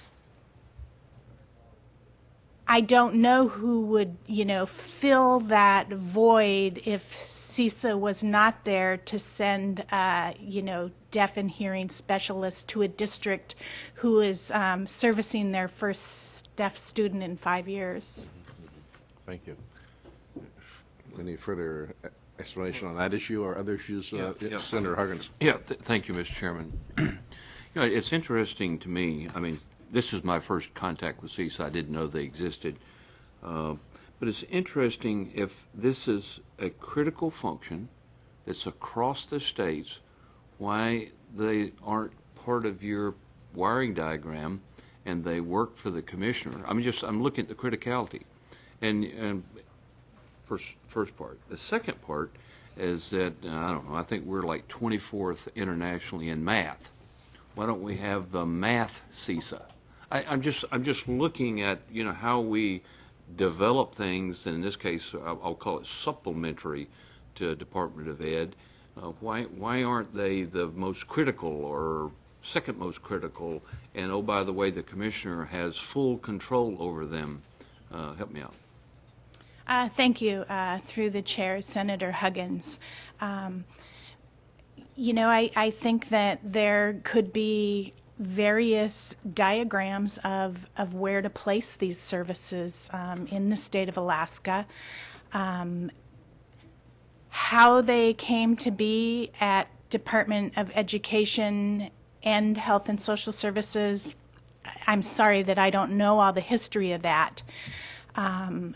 Speaker 6: I don't know who would, you know, fill that void if CISA was not there to send, uh, you know, deaf and hearing specialists to a district who is um, servicing their first deaf student in five years.
Speaker 1: Thank you. Any further explanation on that issue or other issues? Uh,
Speaker 4: Yeah, yeah.
Speaker 1: Senator Huggins.
Speaker 4: Yeah, th thank you, Mister Chairman. You know, it's interesting to me. I mean, this is my first contact with CISA. I didn't know they existed. Uh, but it's interesting, if this is a critical function that's across the states, why they aren't part of your wiring diagram and they work for the commissioner. I'm just, I'm looking at the criticality. And, and first, first part. The second part is that, uh, I don't know, I think we're like twenty-fourth internationally in math. Why don't we have the math CISA? I, I'm just I'm just looking at, you know, how we develop things, and in this case I'll, I'll call it supplementary to Department of Ed. Uh, why why aren't they the most critical or second most critical? And oh, by the way, the commissioner has full control over them. Uh, help me out.
Speaker 6: Uh, thank you. Uh, through the chair, Senator Huggins. Um, you know, I, I think that there could be various diagrams of, of where to place these services um, in the state of Alaska. Um, how they came to be at Department of Education and Health and Social Services, I'm sorry that I don't know all the history of that. Um,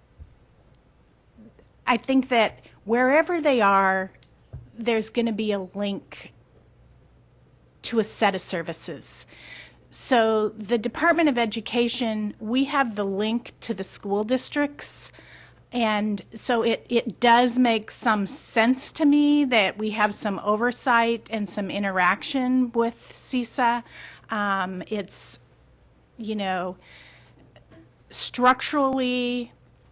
Speaker 6: I think that wherever they are, there's going to be a link to a set of services. So the Department of Education, we have the link to the school districts, and so it, it does make some sense to me that we have some oversight and some interaction with CISA. Um, it's, you know, structurally,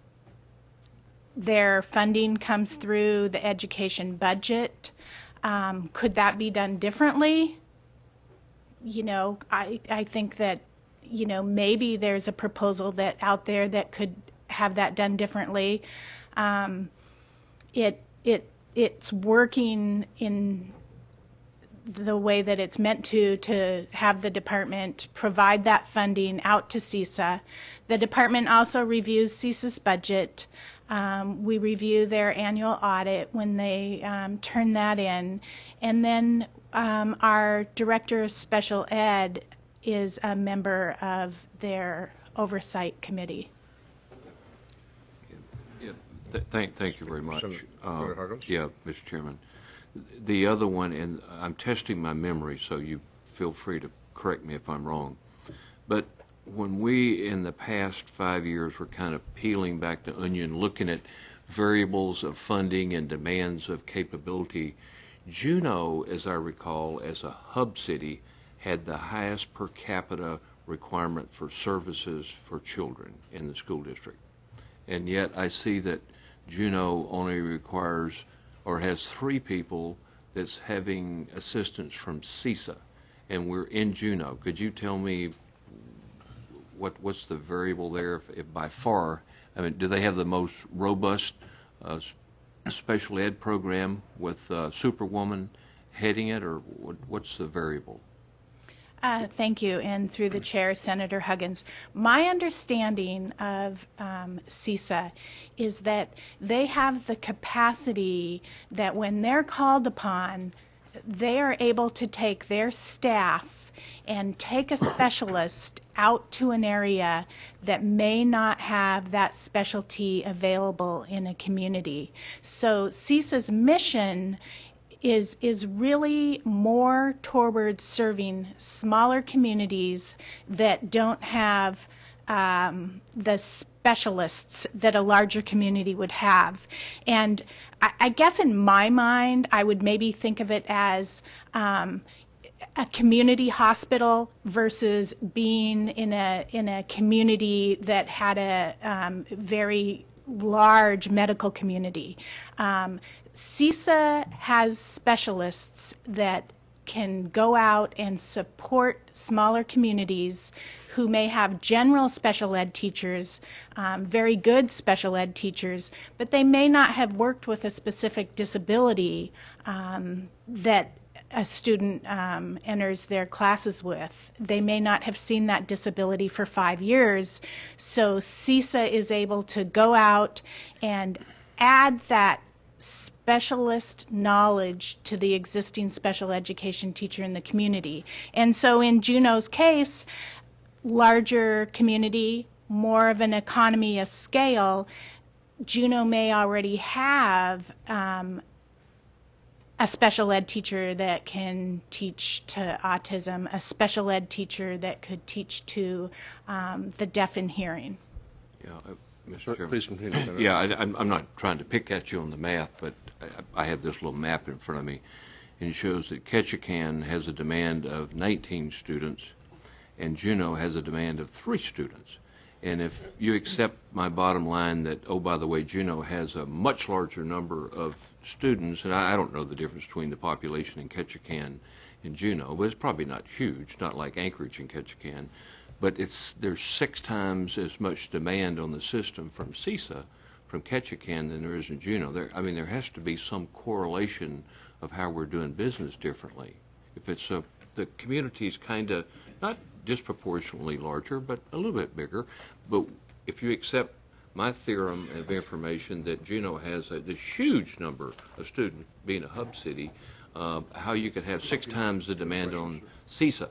Speaker 6: their funding comes through the education budget. Um, could that be done differently? You know, I, I think that, you know, maybe there's a proposal that out there that could have that done differently. Um, it, it, it's working in the way that it's meant to, to have the department provide that funding out to CISA. The department also reviews CISA's budget. Um, we review their annual audit when they um, turn that in. And then um, our director of special ed is a member of their oversight committee.
Speaker 4: Yeah, th- thank, thank you very much.
Speaker 1: Senator
Speaker 4: Uh,
Speaker 1: Huggins?
Speaker 4: yeah, Mister Chairman. The other one, and I'm testing my memory, so you feel free to correct me if I'm wrong, but when we, in the past five years, were kind of peeling back the onion, looking at variables of funding and demands of capability, Juneau, as I recall, as a hub city, had the highest per capita requirement for services for children in the school district. And yet I see that Juneau only requires or has three people that's having assistance from CISA, and we're in Juneau. Could you tell me what what's the variable there, if, if by far, I mean, do they have the most robust uh, special ed program with uh, Superwoman heading it, or what, what's the variable?
Speaker 6: Uh, thank you, and through the chair, Senator Huggins. My understanding of um, CISA is that they have the capacity that when they're called upon, they are able to take their staff and take a specialist out to an area that may not have that specialty available in a community. So CISA's mission is is really more towards serving smaller communities that don't have um, the specialists that a larger community would have. And I, I guess in my mind, I would maybe think of it as um, a community hospital versus being in a in a community that had a um, very large medical community. Um, CISA has specialists that can go out and support smaller communities who may have general special ed teachers, um, very good special ed teachers, but they may not have worked with a specific disability um, that a student um, enters their classes with. They may not have seen that disability for five years, so CISA is able to go out and add that specialist knowledge to the existing special education teacher in the community. And so in Juneau's case, larger community, more of an economy of scale, Juneau may already have um, a special ed teacher that can teach to autism, a special ed teacher that could teach to um, the deaf and hearing.
Speaker 4: Yeah, uh, Mister Chairman.
Speaker 1: Please continue, Senator.
Speaker 4: Yeah, I, I'm, I'm not trying to pick at you on the math, but I, I have this little map in front of me, and it shows that Ketchikan has a demand of nineteen students, and Juneau has a demand of three students. And if you accept my bottom line that, oh, by the way, Juneau has a much larger number of students, and I, I don't know the difference between the population in Ketchikan and Juneau, but it's probably not huge, not like Anchorage and Ketchikan. But it's there's six times as much demand on the system from CISA, from Ketchikan, than there is in Juneau. There, I mean, there has to be some correlation of how we're doing business differently. If it's a, the community's kind of not disproportionately larger, but a little bit bigger. But if you accept my theorem of information that Juneau has a, this huge number of students, being a hub city, uh, how you could have six times the demand on CISA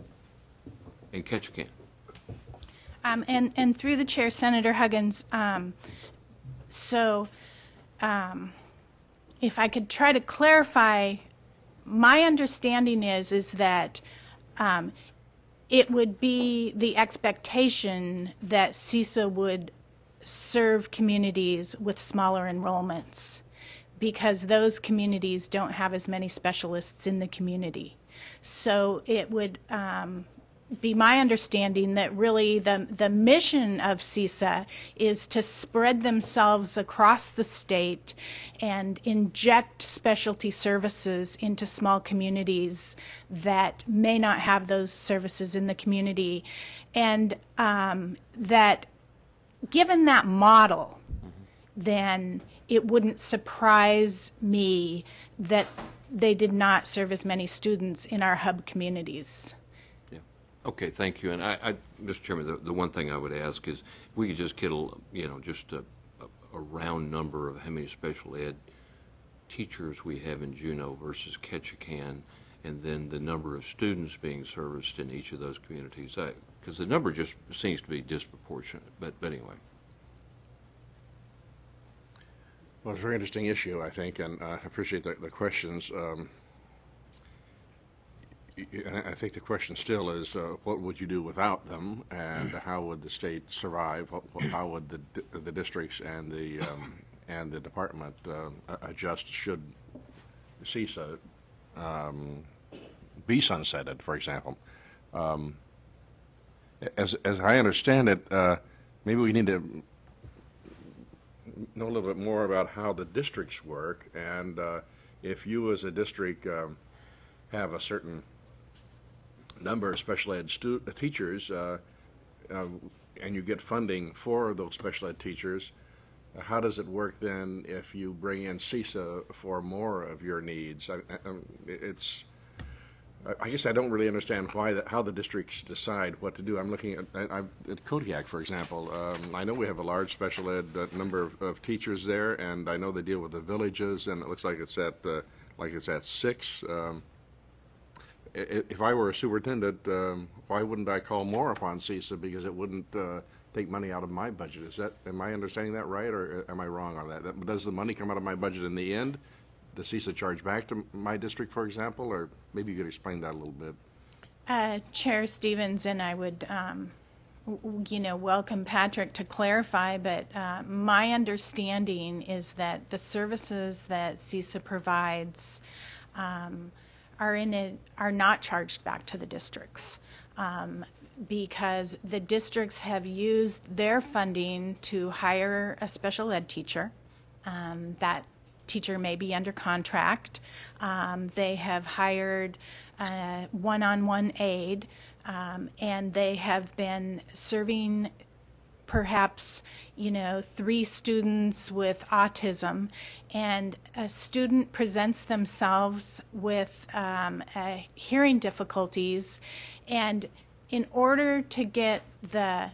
Speaker 4: in Ketchikan.
Speaker 6: Um, and, and through the chair, Senator Huggins, um, so um, if I could try to clarify, my understanding is, is that um, it would be the expectation that CISA would serve communities with smaller enrollments because those communities don't have as many specialists in the community. So it would um, be my understanding that really the, the mission of CISA is to spread themselves across the state and inject specialty services into small communities that may not have those services in the community. And um, that given that model, then it wouldn't surprise me that they did not serve as many students in our hub communities.
Speaker 4: Okay, thank you. And I, I Mister Chairman, the, the one thing I would ask is, if we could just get a, you know, just a, a, a round number of how many special ed teachers we have in Juneau versus Ketchikan, and then the number of students being serviced in each of those communities, because the number just seems to be disproportionate. But, but anyway.
Speaker 1: Well, it's a very interesting issue, I think, and uh, I appreciate the, the questions. Um, I think the question still is, uh, what would you do without them, and how would the state survive? What, what, how would the the districts and the um, and the department uh, adjust should CISA um, be sunsetted, for example? Um, as as I understand it, uh, maybe we need to know a little bit more about how the districts work, and uh, if you as a district um, have a certain number of special ed stu uh, teachers, uh, uh, and you get funding for those special ed teachers, uh, how does it work then if you bring in CISA for more of your needs? I, I, it's, I guess I don't really understand why the, how the districts decide what to do. I'm looking at, I, at Kodiak, for example. Um, I know we have a large special ed uh, number of, of teachers there, and I know they deal with the villages, and it looks like it's at uh, like it's at six. Um, If I were a superintendent, um, why wouldn't I call more upon CISA, because it wouldn't uh, take money out of my budget? Is that, am I understanding that right, or am I wrong on that? that? Does the money come out of my budget in the end? Does CISA charge back to my district, for example, or maybe you could explain that a little bit?
Speaker 6: Uh, Chair Stevens, and I would, um, w you know, welcome Patrick to clarify, but uh, my understanding is that the services that CISA provides um, are in it, are not charged back to the districts, um, because the districts have used their funding to hire a special ed teacher. Um, that teacher may be under contract. Um, they have hired a one-on-one aide, um, and they have been serving perhaps, you know, three students with autism, and a student presents themselves with um, uh, hearing difficulties, and in order to get the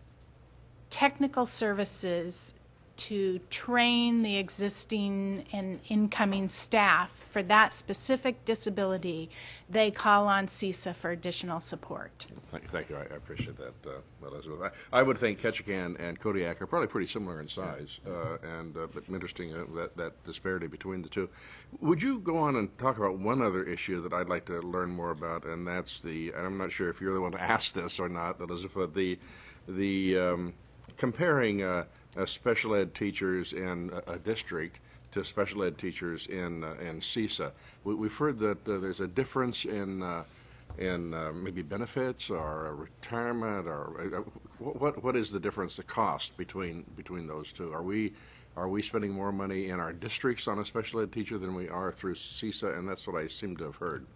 Speaker 6: technical services to train the existing and incoming staff for that specific disability, they call on CISA for additional support.
Speaker 1: Thank, thank you. I, I appreciate that, uh, Elizabeth. I, I would think Ketchikan and Kodiak are probably pretty similar in size, uh, and uh, but interesting uh, that, that disparity between the two. Would you go on and talk about one other issue that I'd like to learn more about, and that's the, and I'm not sure if you're the one to ask this or not, Elizabeth, the, the um, comparing uh, uh, special ed teachers in a, a district to special ed teachers in uh, in CISA. We, we've heard that uh, there's a difference in uh, in uh, maybe benefits or uh, retirement, or uh, what what is the difference, the cost between between those two? Are we are we spending more money in our districts on a special ed teacher than we are through CISA? And that's what I seem to have heard.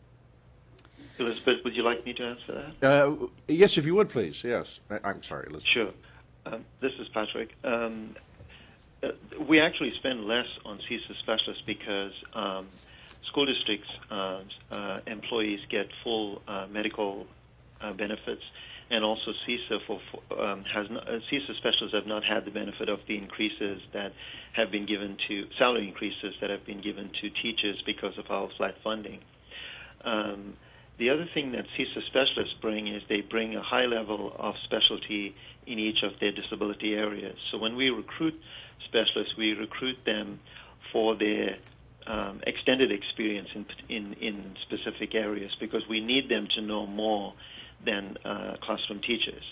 Speaker 2: Elizabeth, would you like me to answer that?
Speaker 1: Uh, yes, if you would, please. Yes, I, I'm sorry, Elizabeth.
Speaker 2: Sure. Um, this is Patrick. Um, uh, we actually spend less on CISA specialists because um, school districts uh, uh, employees get full uh, medical uh, benefits, and also CISA for, for um, has not, uh, CISA specialists have not had the benefit of the increases that have been given to salary increases that have been given to teachers because of our flat funding. Um, The other thing that CISA specialists bring is they bring a high level of specialty in each of their disability areas. So when we recruit specialists, we recruit them for their um, extended experience in, in, in specific areas, because we need them to know more than uh, classroom teachers.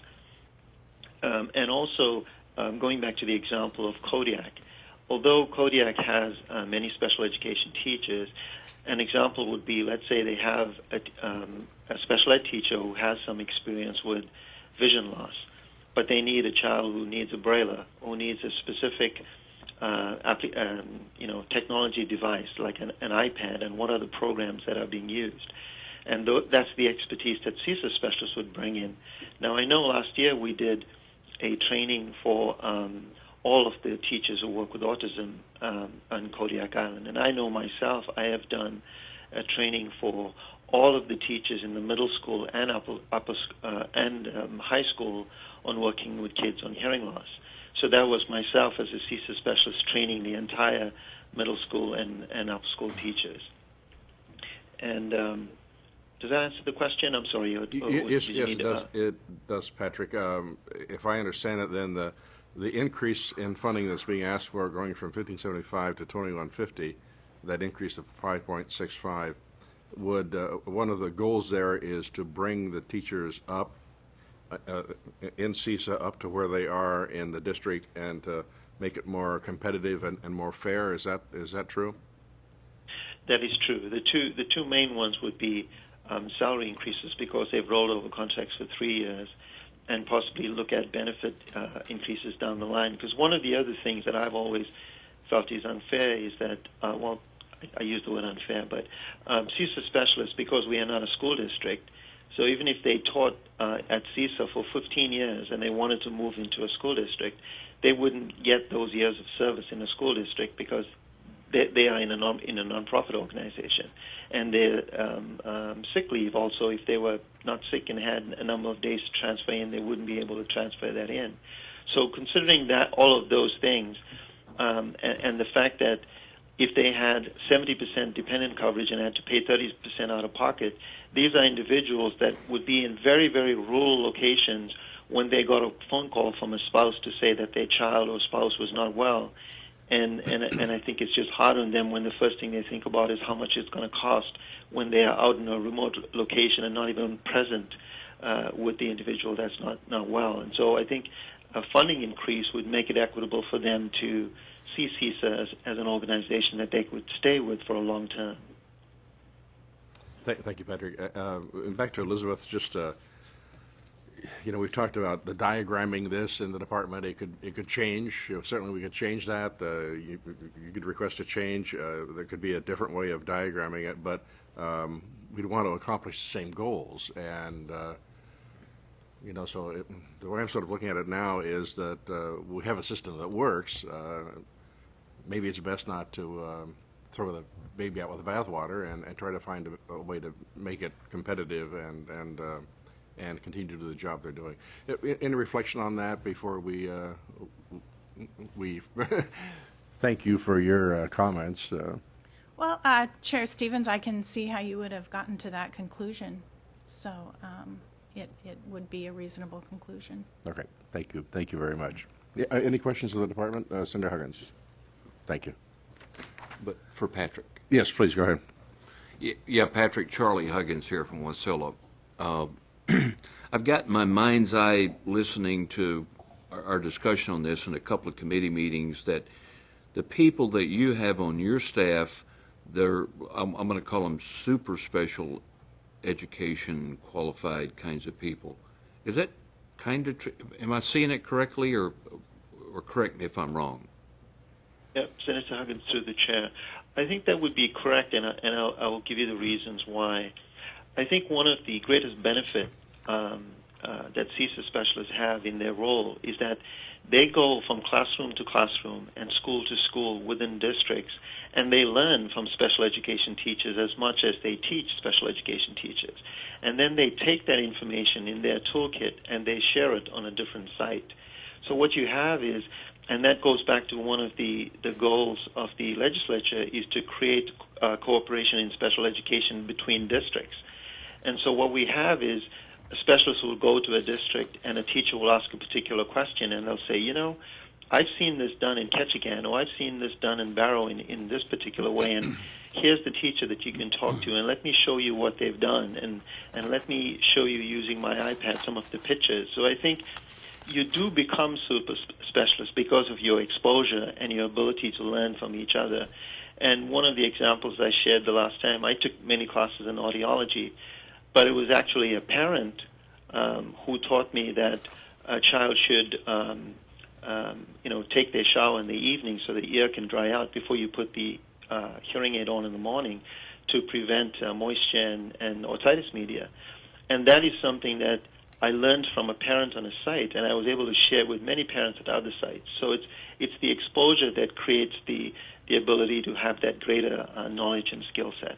Speaker 2: Um, and also, um, going back to the example of Kodiak, although Kodiak has uh, many special education teachers, an example would be, let's say they have a, um, a special ed teacher who has some experience with vision loss, but they need a child who needs a braille or needs a specific uh, um, you know, technology device like an, an iPad, and what are the programs that are being used. And th that's the expertise that CISA specialists would bring in. Now, I know last year we did a training for um, all of the teachers who work with autism um, on Kodiak Island. And I know myself, I have done a training for all of the teachers in the middle school and upper, upper uh, and um, high school on working with kids on hearing loss. So that was myself as a C I S A specialist training the entire middle school and, and upper school teachers. And um, does that answer the question? I'm sorry. Or, or
Speaker 1: Y- Yes,
Speaker 2: did you
Speaker 1: yes,
Speaker 2: need
Speaker 1: it
Speaker 2: to,
Speaker 1: does,
Speaker 2: uh,
Speaker 1: it does, Patrick. Um, If I understand it, then the, the increase in funding that's being asked for, going from fifteen seventy-five to twenty-one fifty, that increase of five point six five, would, uh, one of the goals there is to bring the teachers up, uh, uh, in C I S A, up to where they are in the district, and to make it more competitive and, and more fair. Is that, is that true?
Speaker 2: That is true. The two the two main ones would be um, salary increases, because they've rolled over contracts for three years, and possibly look at benefit uh, increases down the line. Because one of the other things that I've always felt is unfair is that, uh, well, I, I use the word unfair, but um, C I S A specialists, because we are not a school district, so even if they taught uh, at C I S A for fifteen years and they wanted to move into a school district, they wouldn't get those years of service in a school district, because They, they are in a non in a nonprofit organization, and their um, um, sick leave also, if they were not sick and had a number of days to transfer in, they wouldn't be able to transfer that in. So considering that, all of those things, um, and, and the fact that if they had seventy percent dependent coverage and had to pay thirty percent out of pocket, these are individuals that would be in very, very rural locations when they got a phone call from a spouse to say that their child or spouse was not well. And, and and I think it's just hard on them when the first thing they think about is how much it's going to cost when they are out in a remote location and not even present uh, with the individual that's not, not well. And so I think a funding increase would make it equitable for them to see C I S A as, as an organization that they could stay with for a long term.
Speaker 1: Thank, thank you, Patrick. Uh, uh, back to Elizabeth, just uh, you know, we've talked about the diagramming this in the department. It could it could change. You know, certainly, we could change that. Uh, you, you could request a change. Uh, there could be a different way of diagramming it, but um, we'd want to accomplish the same goals. And uh, you know, so it, the way I'm sort of looking at it now is that uh, we have a system that works. Uh, maybe it's best not to um, throw the baby out with the bathwater, and, and try to find a, a way to make it competitive and and uh, and continue to do the job they're doing. Any reflection on that before we uh, we thank you for your uh, comments? Uh,
Speaker 6: Well, uh, Chair Stevens, I can see how you would have gotten to that conclusion. So um, it, it would be a reasonable conclusion.
Speaker 1: okay, thank you. Thank you very much. Yeah, uh, any questions of the department? Uh, Senator Huggins. Thank you.
Speaker 4: But for Patrick.
Speaker 1: Yes, please, go ahead.
Speaker 4: Y- Yeah, Patrick, Charlie Huggins here from Wasilla. Uh, I've got my mind's eye listening to our, our discussion on this in a couple of committee meetings, that the people that you have on your staff, they're, I'm, I'm going to call them super special education qualified kinds of people. Is that kind of, tr- am I seeing it correctly, or, or correct me if I'm wrong?
Speaker 2: Yep, Senator Huggins, through the chair. I think that would be correct, and, I, and I'll, I will give you the reasons why. I think one of the greatest benefit um, uh, that C I S A specialists have in their role is that they go from classroom to classroom and school to school within districts, and they learn from special education teachers as much as they teach special education teachers. And then they take that information in their toolkit and they share it on a different site. So what you have is, and that goes back to one of the, the goals of the legislature, is to create uh, cooperation in special education between districts. And so what we have is a specialist will go to a district and a teacher will ask a particular question, and they'll say, you know, I've seen this done in Ketchikan, or I've seen this done in Barrow in, in this particular way, and here's the teacher that you can talk to, and let me show you what they've done, and, and let me show you using my iPad some of the pictures. So I think you do become super specialists because of your exposure and your ability to learn from each other. And one of the examples I shared the last time, I took many classes in audiology, but it was actually a parent um, who taught me that a child should, um, um, you know, take their shower in the evening so the ear can dry out before you put the uh, hearing aid on in the morning, to prevent uh, moisture and, and otitis media. And that is something that I learned from a parent on a site, and I was able to share with many parents at other sites. So it's it's the exposure that creates the the ability to have that greater uh, knowledge and skill set.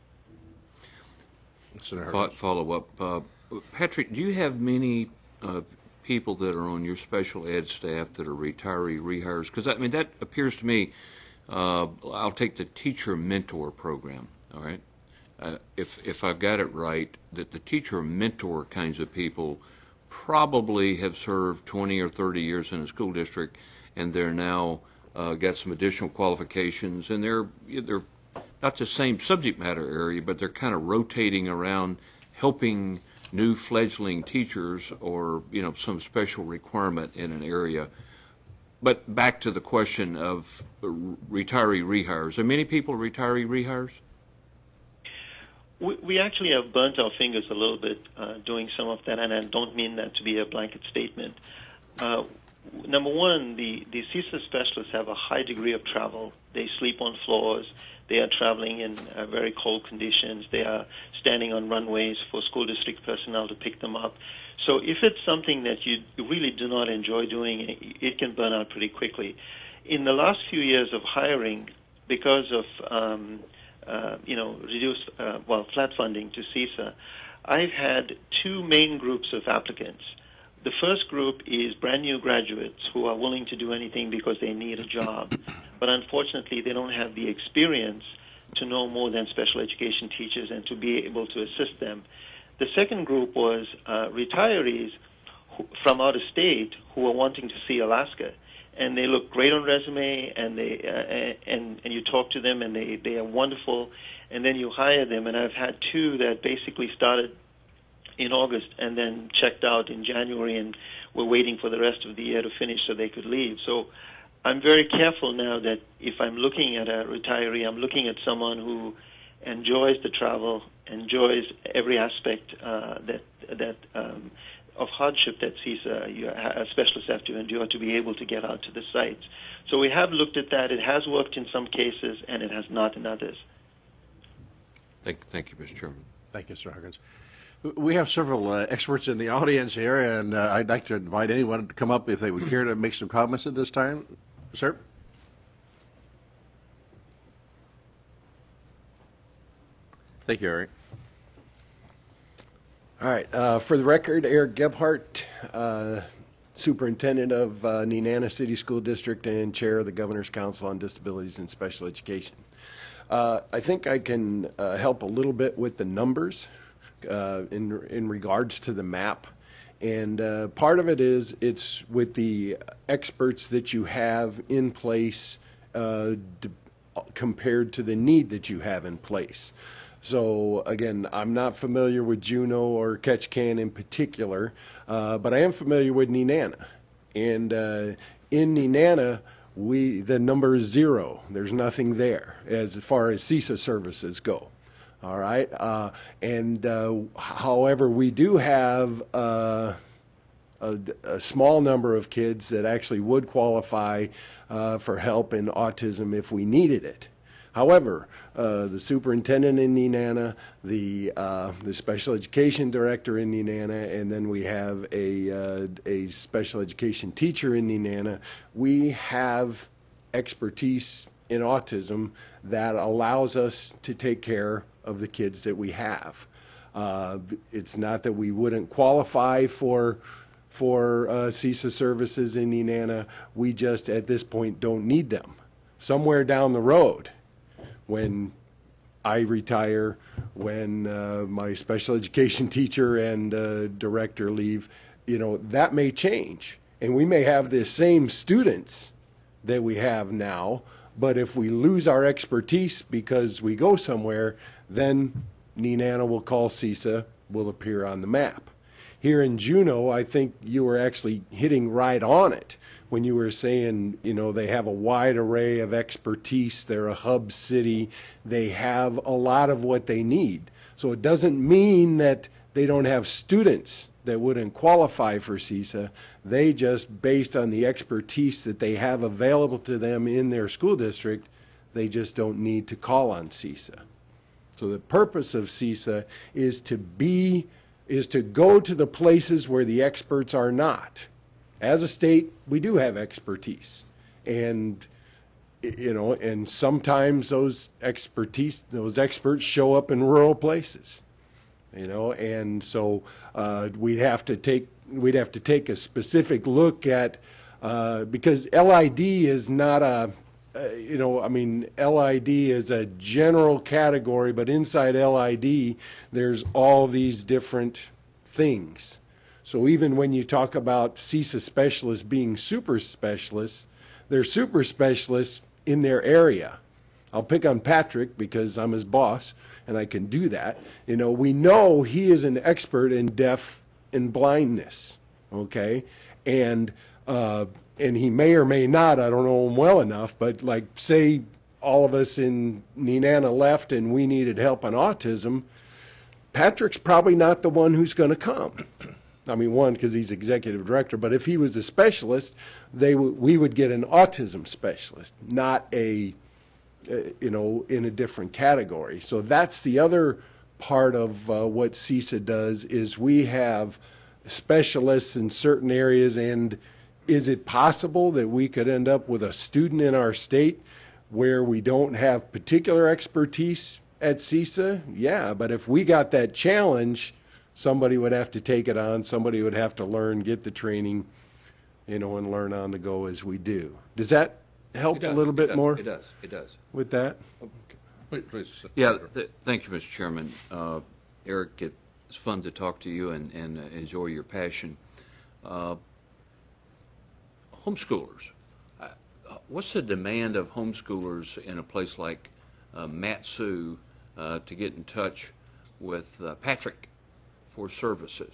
Speaker 1: Senator
Speaker 4: Fo-
Speaker 1: Harkins.
Speaker 4: Follow up. Uh, Patrick, do you have many uh, people that are on your special ed staff that are retiree rehires? Because, I mean, that appears to me, uh, I'll take the teacher mentor program, all right? Uh, if, if I've got it right, that the teacher mentor kinds of people probably have served twenty or thirty years in a school district, and they're now uh, got some additional qualifications, and they're, they're not the same subject matter area, but they're kind of rotating around helping new fledgling teachers or, you know, some special requirement in an area. But back to the question of retiree rehires. Are many people retiree rehires?
Speaker 2: We, we actually have burnt our fingers a little bit uh, doing some of that, and I don't mean that to be a blanket statement. Uh, number one, the, the CISA specialists have a high degree of travel. They sleep on floors. They are traveling in uh, very cold conditions. They are standing on runways for school district personnel to pick them up. So if it's something that you really do not enjoy doing, it can burn out pretty quickly. In the last few years of hiring, because of um, uh, you know reduced uh, well flat funding to CISA, I've had two main groups of applicants. The first group is brand new graduates who are willing to do anything because they need a job, but unfortunately they don't have the experience to know more than special education teachers and to be able to assist them. The second group was uh, retirees who, from out of state who are wanting to see Alaska, and they look great on resume, and they uh, and and you talk to them, and they they are wonderful, and then you hire them. And I've had two that basically started in August and then checked out in January, and were waiting for the rest of the year to finish so they could leave. So I'm very careful now that if I'm looking at a retiree, I'm looking at someone who enjoys the travel, enjoys every aspect uh, that that um, of hardship that CISA you, uh, specialists have to endure to be able to get out to the sites. So we have looked at that. It has worked in some cases, and it has not in others.
Speaker 4: Thank, thank you, Mister Chairman.
Speaker 1: Thank you, Mister Harkins. We have several uh, experts in the audience here, and uh, I'd like to invite anyone to come up if they would care to make some comments at this time. Sir? Thank you, Eric.
Speaker 7: All right. Uh, for the record, Eric Gebhardt, uh, Superintendent of uh, Nenana City School District and Chair of the Governor's Council on Disabilities and Special Education. Uh, I think I can uh, help a little bit with the numbers uh, in, in regards to the map. And uh, part of it is it's with the experts that you have in place uh, d- compared to the need that you have in place. So again, I'm not familiar with Juneau or Ketchikan in particular, uh, but I am familiar with Nenana. And uh, in Nenana, we the number is zero. There's nothing there as far as CISA services go. All right. Uh, and uh, however, we do have uh, a, a small number of kids that actually would qualify uh, for help in autism if we needed it. However, uh, the superintendent in Nenana, the uh, the special education director in Nenana, and then we have a uh, a special education teacher in Nenana. We have expertise in autism that allows us to take care of the kids that we have. Uh, it's not that we wouldn't qualify for for uh, CISA services in Nenana. We just at this point don't need them. Somewhere down the road, when I retire, when uh, my special education teacher and uh, director leave, you know, that may change. And we may have the same students that we have now, but if we lose our expertise because we go somewhere, then Nenana will call CISA, will appear on the map. Here in Juneau, I think you were actually hitting right on it when you were saying, you know, they have a wide array of expertise. They're a hub city. They have a lot of what they need. So it doesn't mean that they don't have students that wouldn't qualify for CISA. They just, based on the expertise that they have available to them in their school district, they just don't need to call on CISA. So the purpose of CISA is to be is to go to the places where the experts are not. As a state, we do have expertise. And, you know, and sometimes those expertise, those experts show up in rural places, you know, and so uh, we'd have to take, we'd have to take a specific look at, uh, because L I D is not a, uh, you know, I mean, L I D is a general category, but inside L I D, there's all these different things. So even when you talk about CISA specialists being super specialists, they're super specialists in their area. I'll pick on Patrick because I'm his boss and I can do that. You know, we know he is an expert in deaf and blindness, okay? And uh, and he may or may not, I don't know him well enough, but like say all of us in Nenana left and we needed help on autism, Patrick's probably not the one who's going to come. I mean, one, because he's executive director, but if he was a specialist, they w- we would get an autism specialist, not a, uh, you know, in a different category. So that's the other part of uh, what CISA does, is we have specialists in certain areas, and is it possible that we could end up with a student in our state where we don't have particular expertise at CISA? Yeah, but if we got that challenge, somebody would have to take it on, somebody would have to learn, get the training, you know, and learn on the go as we do. Does that help
Speaker 4: It does,
Speaker 7: a little
Speaker 4: it
Speaker 7: bit
Speaker 4: does,
Speaker 7: more
Speaker 4: It does, it does.
Speaker 7: with that?
Speaker 1: Please, please.
Speaker 4: Yeah, th- thank you, Mister Chairman. Uh, Eric, it's fun to talk to you and, and uh, enjoy your passion. Uh, homeschoolers. Uh, what's the demand of homeschoolers in a place like uh, Mat-Su uh, to get in touch with uh, Patrick for services?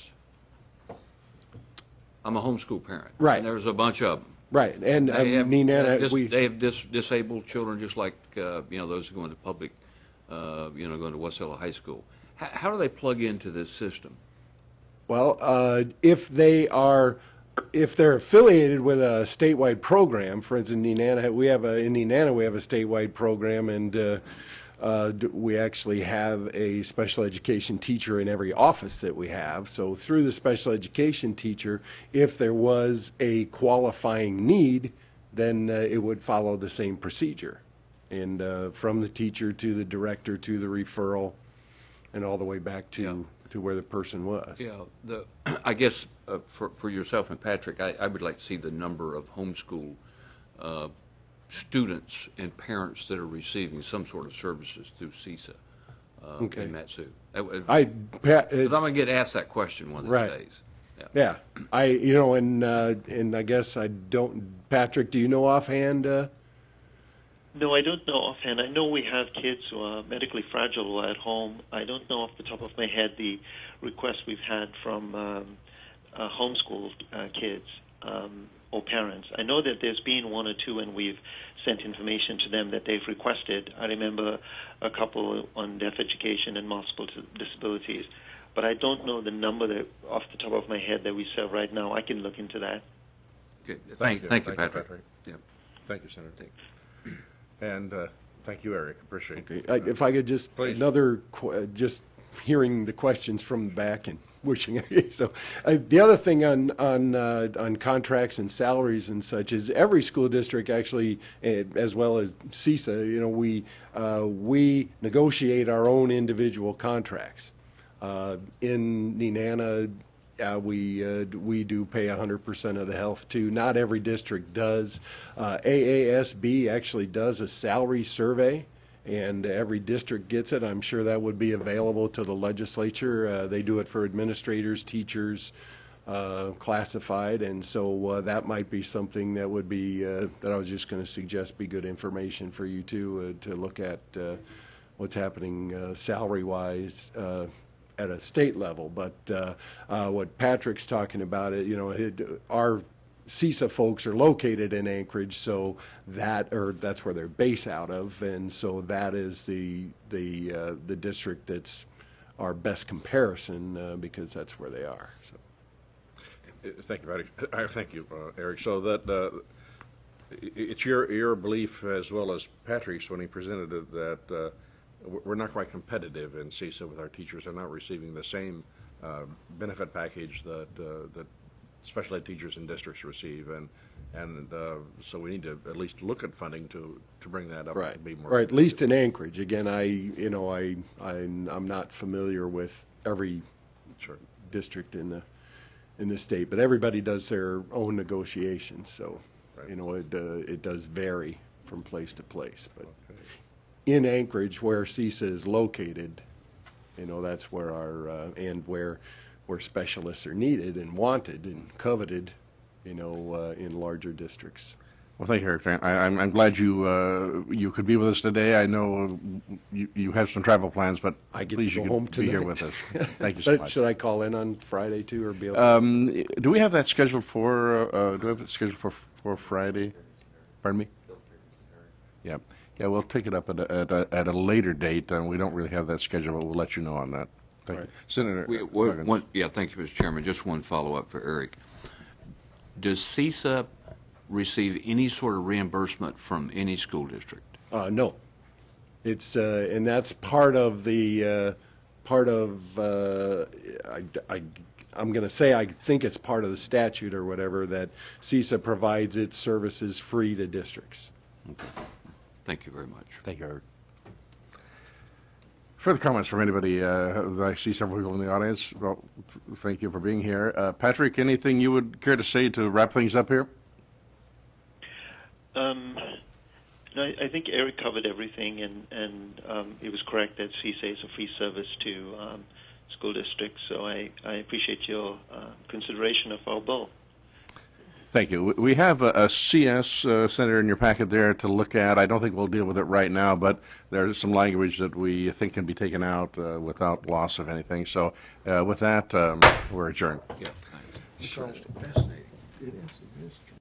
Speaker 4: I'm a homeschool parent.
Speaker 7: Right.
Speaker 4: And there's a bunch of them.
Speaker 7: Right, and um,
Speaker 4: They have,
Speaker 7: Nenana,
Speaker 4: dis-
Speaker 7: we...
Speaker 4: they have dis- disabled children just like, uh, you know, those who go into public, uh, you know, going to Wasilla High School. H- how do they plug into this system?
Speaker 7: Well, uh, if they are, if they're affiliated with a statewide program, for instance, Nenana, we have a, in Nenana we have a statewide program, and uh, uh, d- we actually have a special education teacher in every office that we have. So through the special education teacher, if there was a qualifying need, then uh, it would follow the same procedure, and uh, from the teacher to the director to the referral, and all the way back to.
Speaker 4: Yeah.
Speaker 7: to where the person was.
Speaker 4: Yeah, the I guess uh, for for yourself and Patrick, I, I would like to see the number of homeschool uh, students and parents that are receiving some sort of services through CISA uh,
Speaker 7: Okay.
Speaker 4: in Mat-Su. I, I,
Speaker 7: I, Pat,
Speaker 4: 'cause I'm
Speaker 7: uh,
Speaker 4: going to get asked that question one of these
Speaker 7: Right.
Speaker 4: days.
Speaker 7: yeah, I, you know, and uh, and I guess I don't. Patrick, do you know offhand? Uh,
Speaker 2: No, I don't know offhand. I know we have kids who are medically fragile who are at home. I don't know off the top of my head the requests we've had from um, uh, homeschooled uh, kids um, or parents. I know that there's been one or two, and we've sent information to them that they've requested. I remember a couple on deaf education and multiple disabilities. But I don't know the number that, off the top of my head, that we serve right now. I can look into that.
Speaker 4: Okay. Thank, thank, you, Patrick.
Speaker 1: Patrick.
Speaker 4: Yeah.
Speaker 1: Thank you, Senator. And uh, thank you, Eric. Appreciate
Speaker 7: okay,
Speaker 1: it.
Speaker 7: I, if I could just
Speaker 1: Please.
Speaker 7: another, qu- uh, just hearing the questions from the back and wishing. So uh, the other thing on on uh, on contracts and salaries and such is every school district actually, uh, as well as CISA, you know, we uh, we negotiate our own individual contracts. Uh, in Nenana, uh, we uh, d- we do pay one hundred percent of the health too. Not every district does. Uh, A A S B actually does a salary survey, and every district gets it. I'm sure that would be available to the legislature. Uh, they do it for administrators, teachers, uh, classified, and so uh, that might be something that would be uh, that I was just going to suggest be good information for you too, uh, to look at uh, what's happening uh, salary-wise uh, at a state level. But uh, uh, what Patrick's talking about, it, you know, it, our CISA folks are located in Anchorage, so that, or that's where they're based out of, and so that is the the uh, the district that's our best comparison uh, because that's where they are. So.
Speaker 1: Uh, Thank you, Patrick. Uh, Thank you, uh, Eric. So that uh, i- it's your your belief as well as Patrick's when he presented it that uh, we're not quite competitive in CISA with our teachers. They're not receiving the same uh, benefit package that uh, that special ed teachers in districts receive, and and uh, so we need to at least look at funding to to bring that up.
Speaker 7: Right,
Speaker 1: to be more
Speaker 7: or at least in Anchorage. Again, I, you know, I, I'm I'm not familiar with every
Speaker 1: Sure.
Speaker 7: district in the, in the state, but everybody does their own negotiations, so,
Speaker 1: Right.
Speaker 7: you know, it, uh, it does vary from place to place. But
Speaker 1: Okay.
Speaker 7: in Anchorage, where CISA is located, you know, that's where our, uh, and where, where specialists are needed and wanted and coveted, you know, uh, in larger districts.
Speaker 1: Well, thank you, Eric. I, I'm, I'm glad you uh, you could be with us today. I know you, you have some travel plans, but
Speaker 7: I get
Speaker 1: please
Speaker 7: to go
Speaker 1: you
Speaker 7: home
Speaker 1: could be here
Speaker 7: tonight.
Speaker 1: with us. Thank you so
Speaker 7: But
Speaker 1: much.
Speaker 7: should I call in on Friday too, or be able?
Speaker 1: Um, do we have that scheduled for? Uh, do we have it scheduled for for Friday? Pardon me. Yeah, yeah. We'll take it up at a, at a, at a later date, and we don't really have that scheduled, but we'll let you know on that. Thank
Speaker 7: Right.
Speaker 1: you, Senator.
Speaker 4: We,
Speaker 1: uh,
Speaker 4: we-
Speaker 1: Huggins.
Speaker 4: one, yeah, thank you, Mister Chairman. Just one follow-up for Eric. Does CISA receive any sort of reimbursement from any school district?
Speaker 7: Uh, no. It's, uh, and that's part of the, uh, part of, uh, I, I, I'm gonna say, I think it's part of the statute or whatever, that CISA provides its services free to districts.
Speaker 4: Okay. Thank you very much.
Speaker 1: Thank you, Eric. Further comments from anybody? Uh, I see several people in the audience. Well, thank you for being here. Uh, Patrick, anything you would care to say to wrap things up here?
Speaker 2: Um, no, I, I think Eric covered everything, and, and um, he was correct that CISA is a free service to um, school districts, so I, I appreciate your uh, consideration of our bill.
Speaker 1: Thank you. We- We have a, a C S, uh, Senator, in your packet there to look at. I don't think we'll deal with it right now, but there's some language that we think can be taken out uh, without loss of anything. So uh, with that, um, we're adjourned.
Speaker 4: Yeah, thanks.
Speaker 1: Interesting. Fascinating. It is. It is.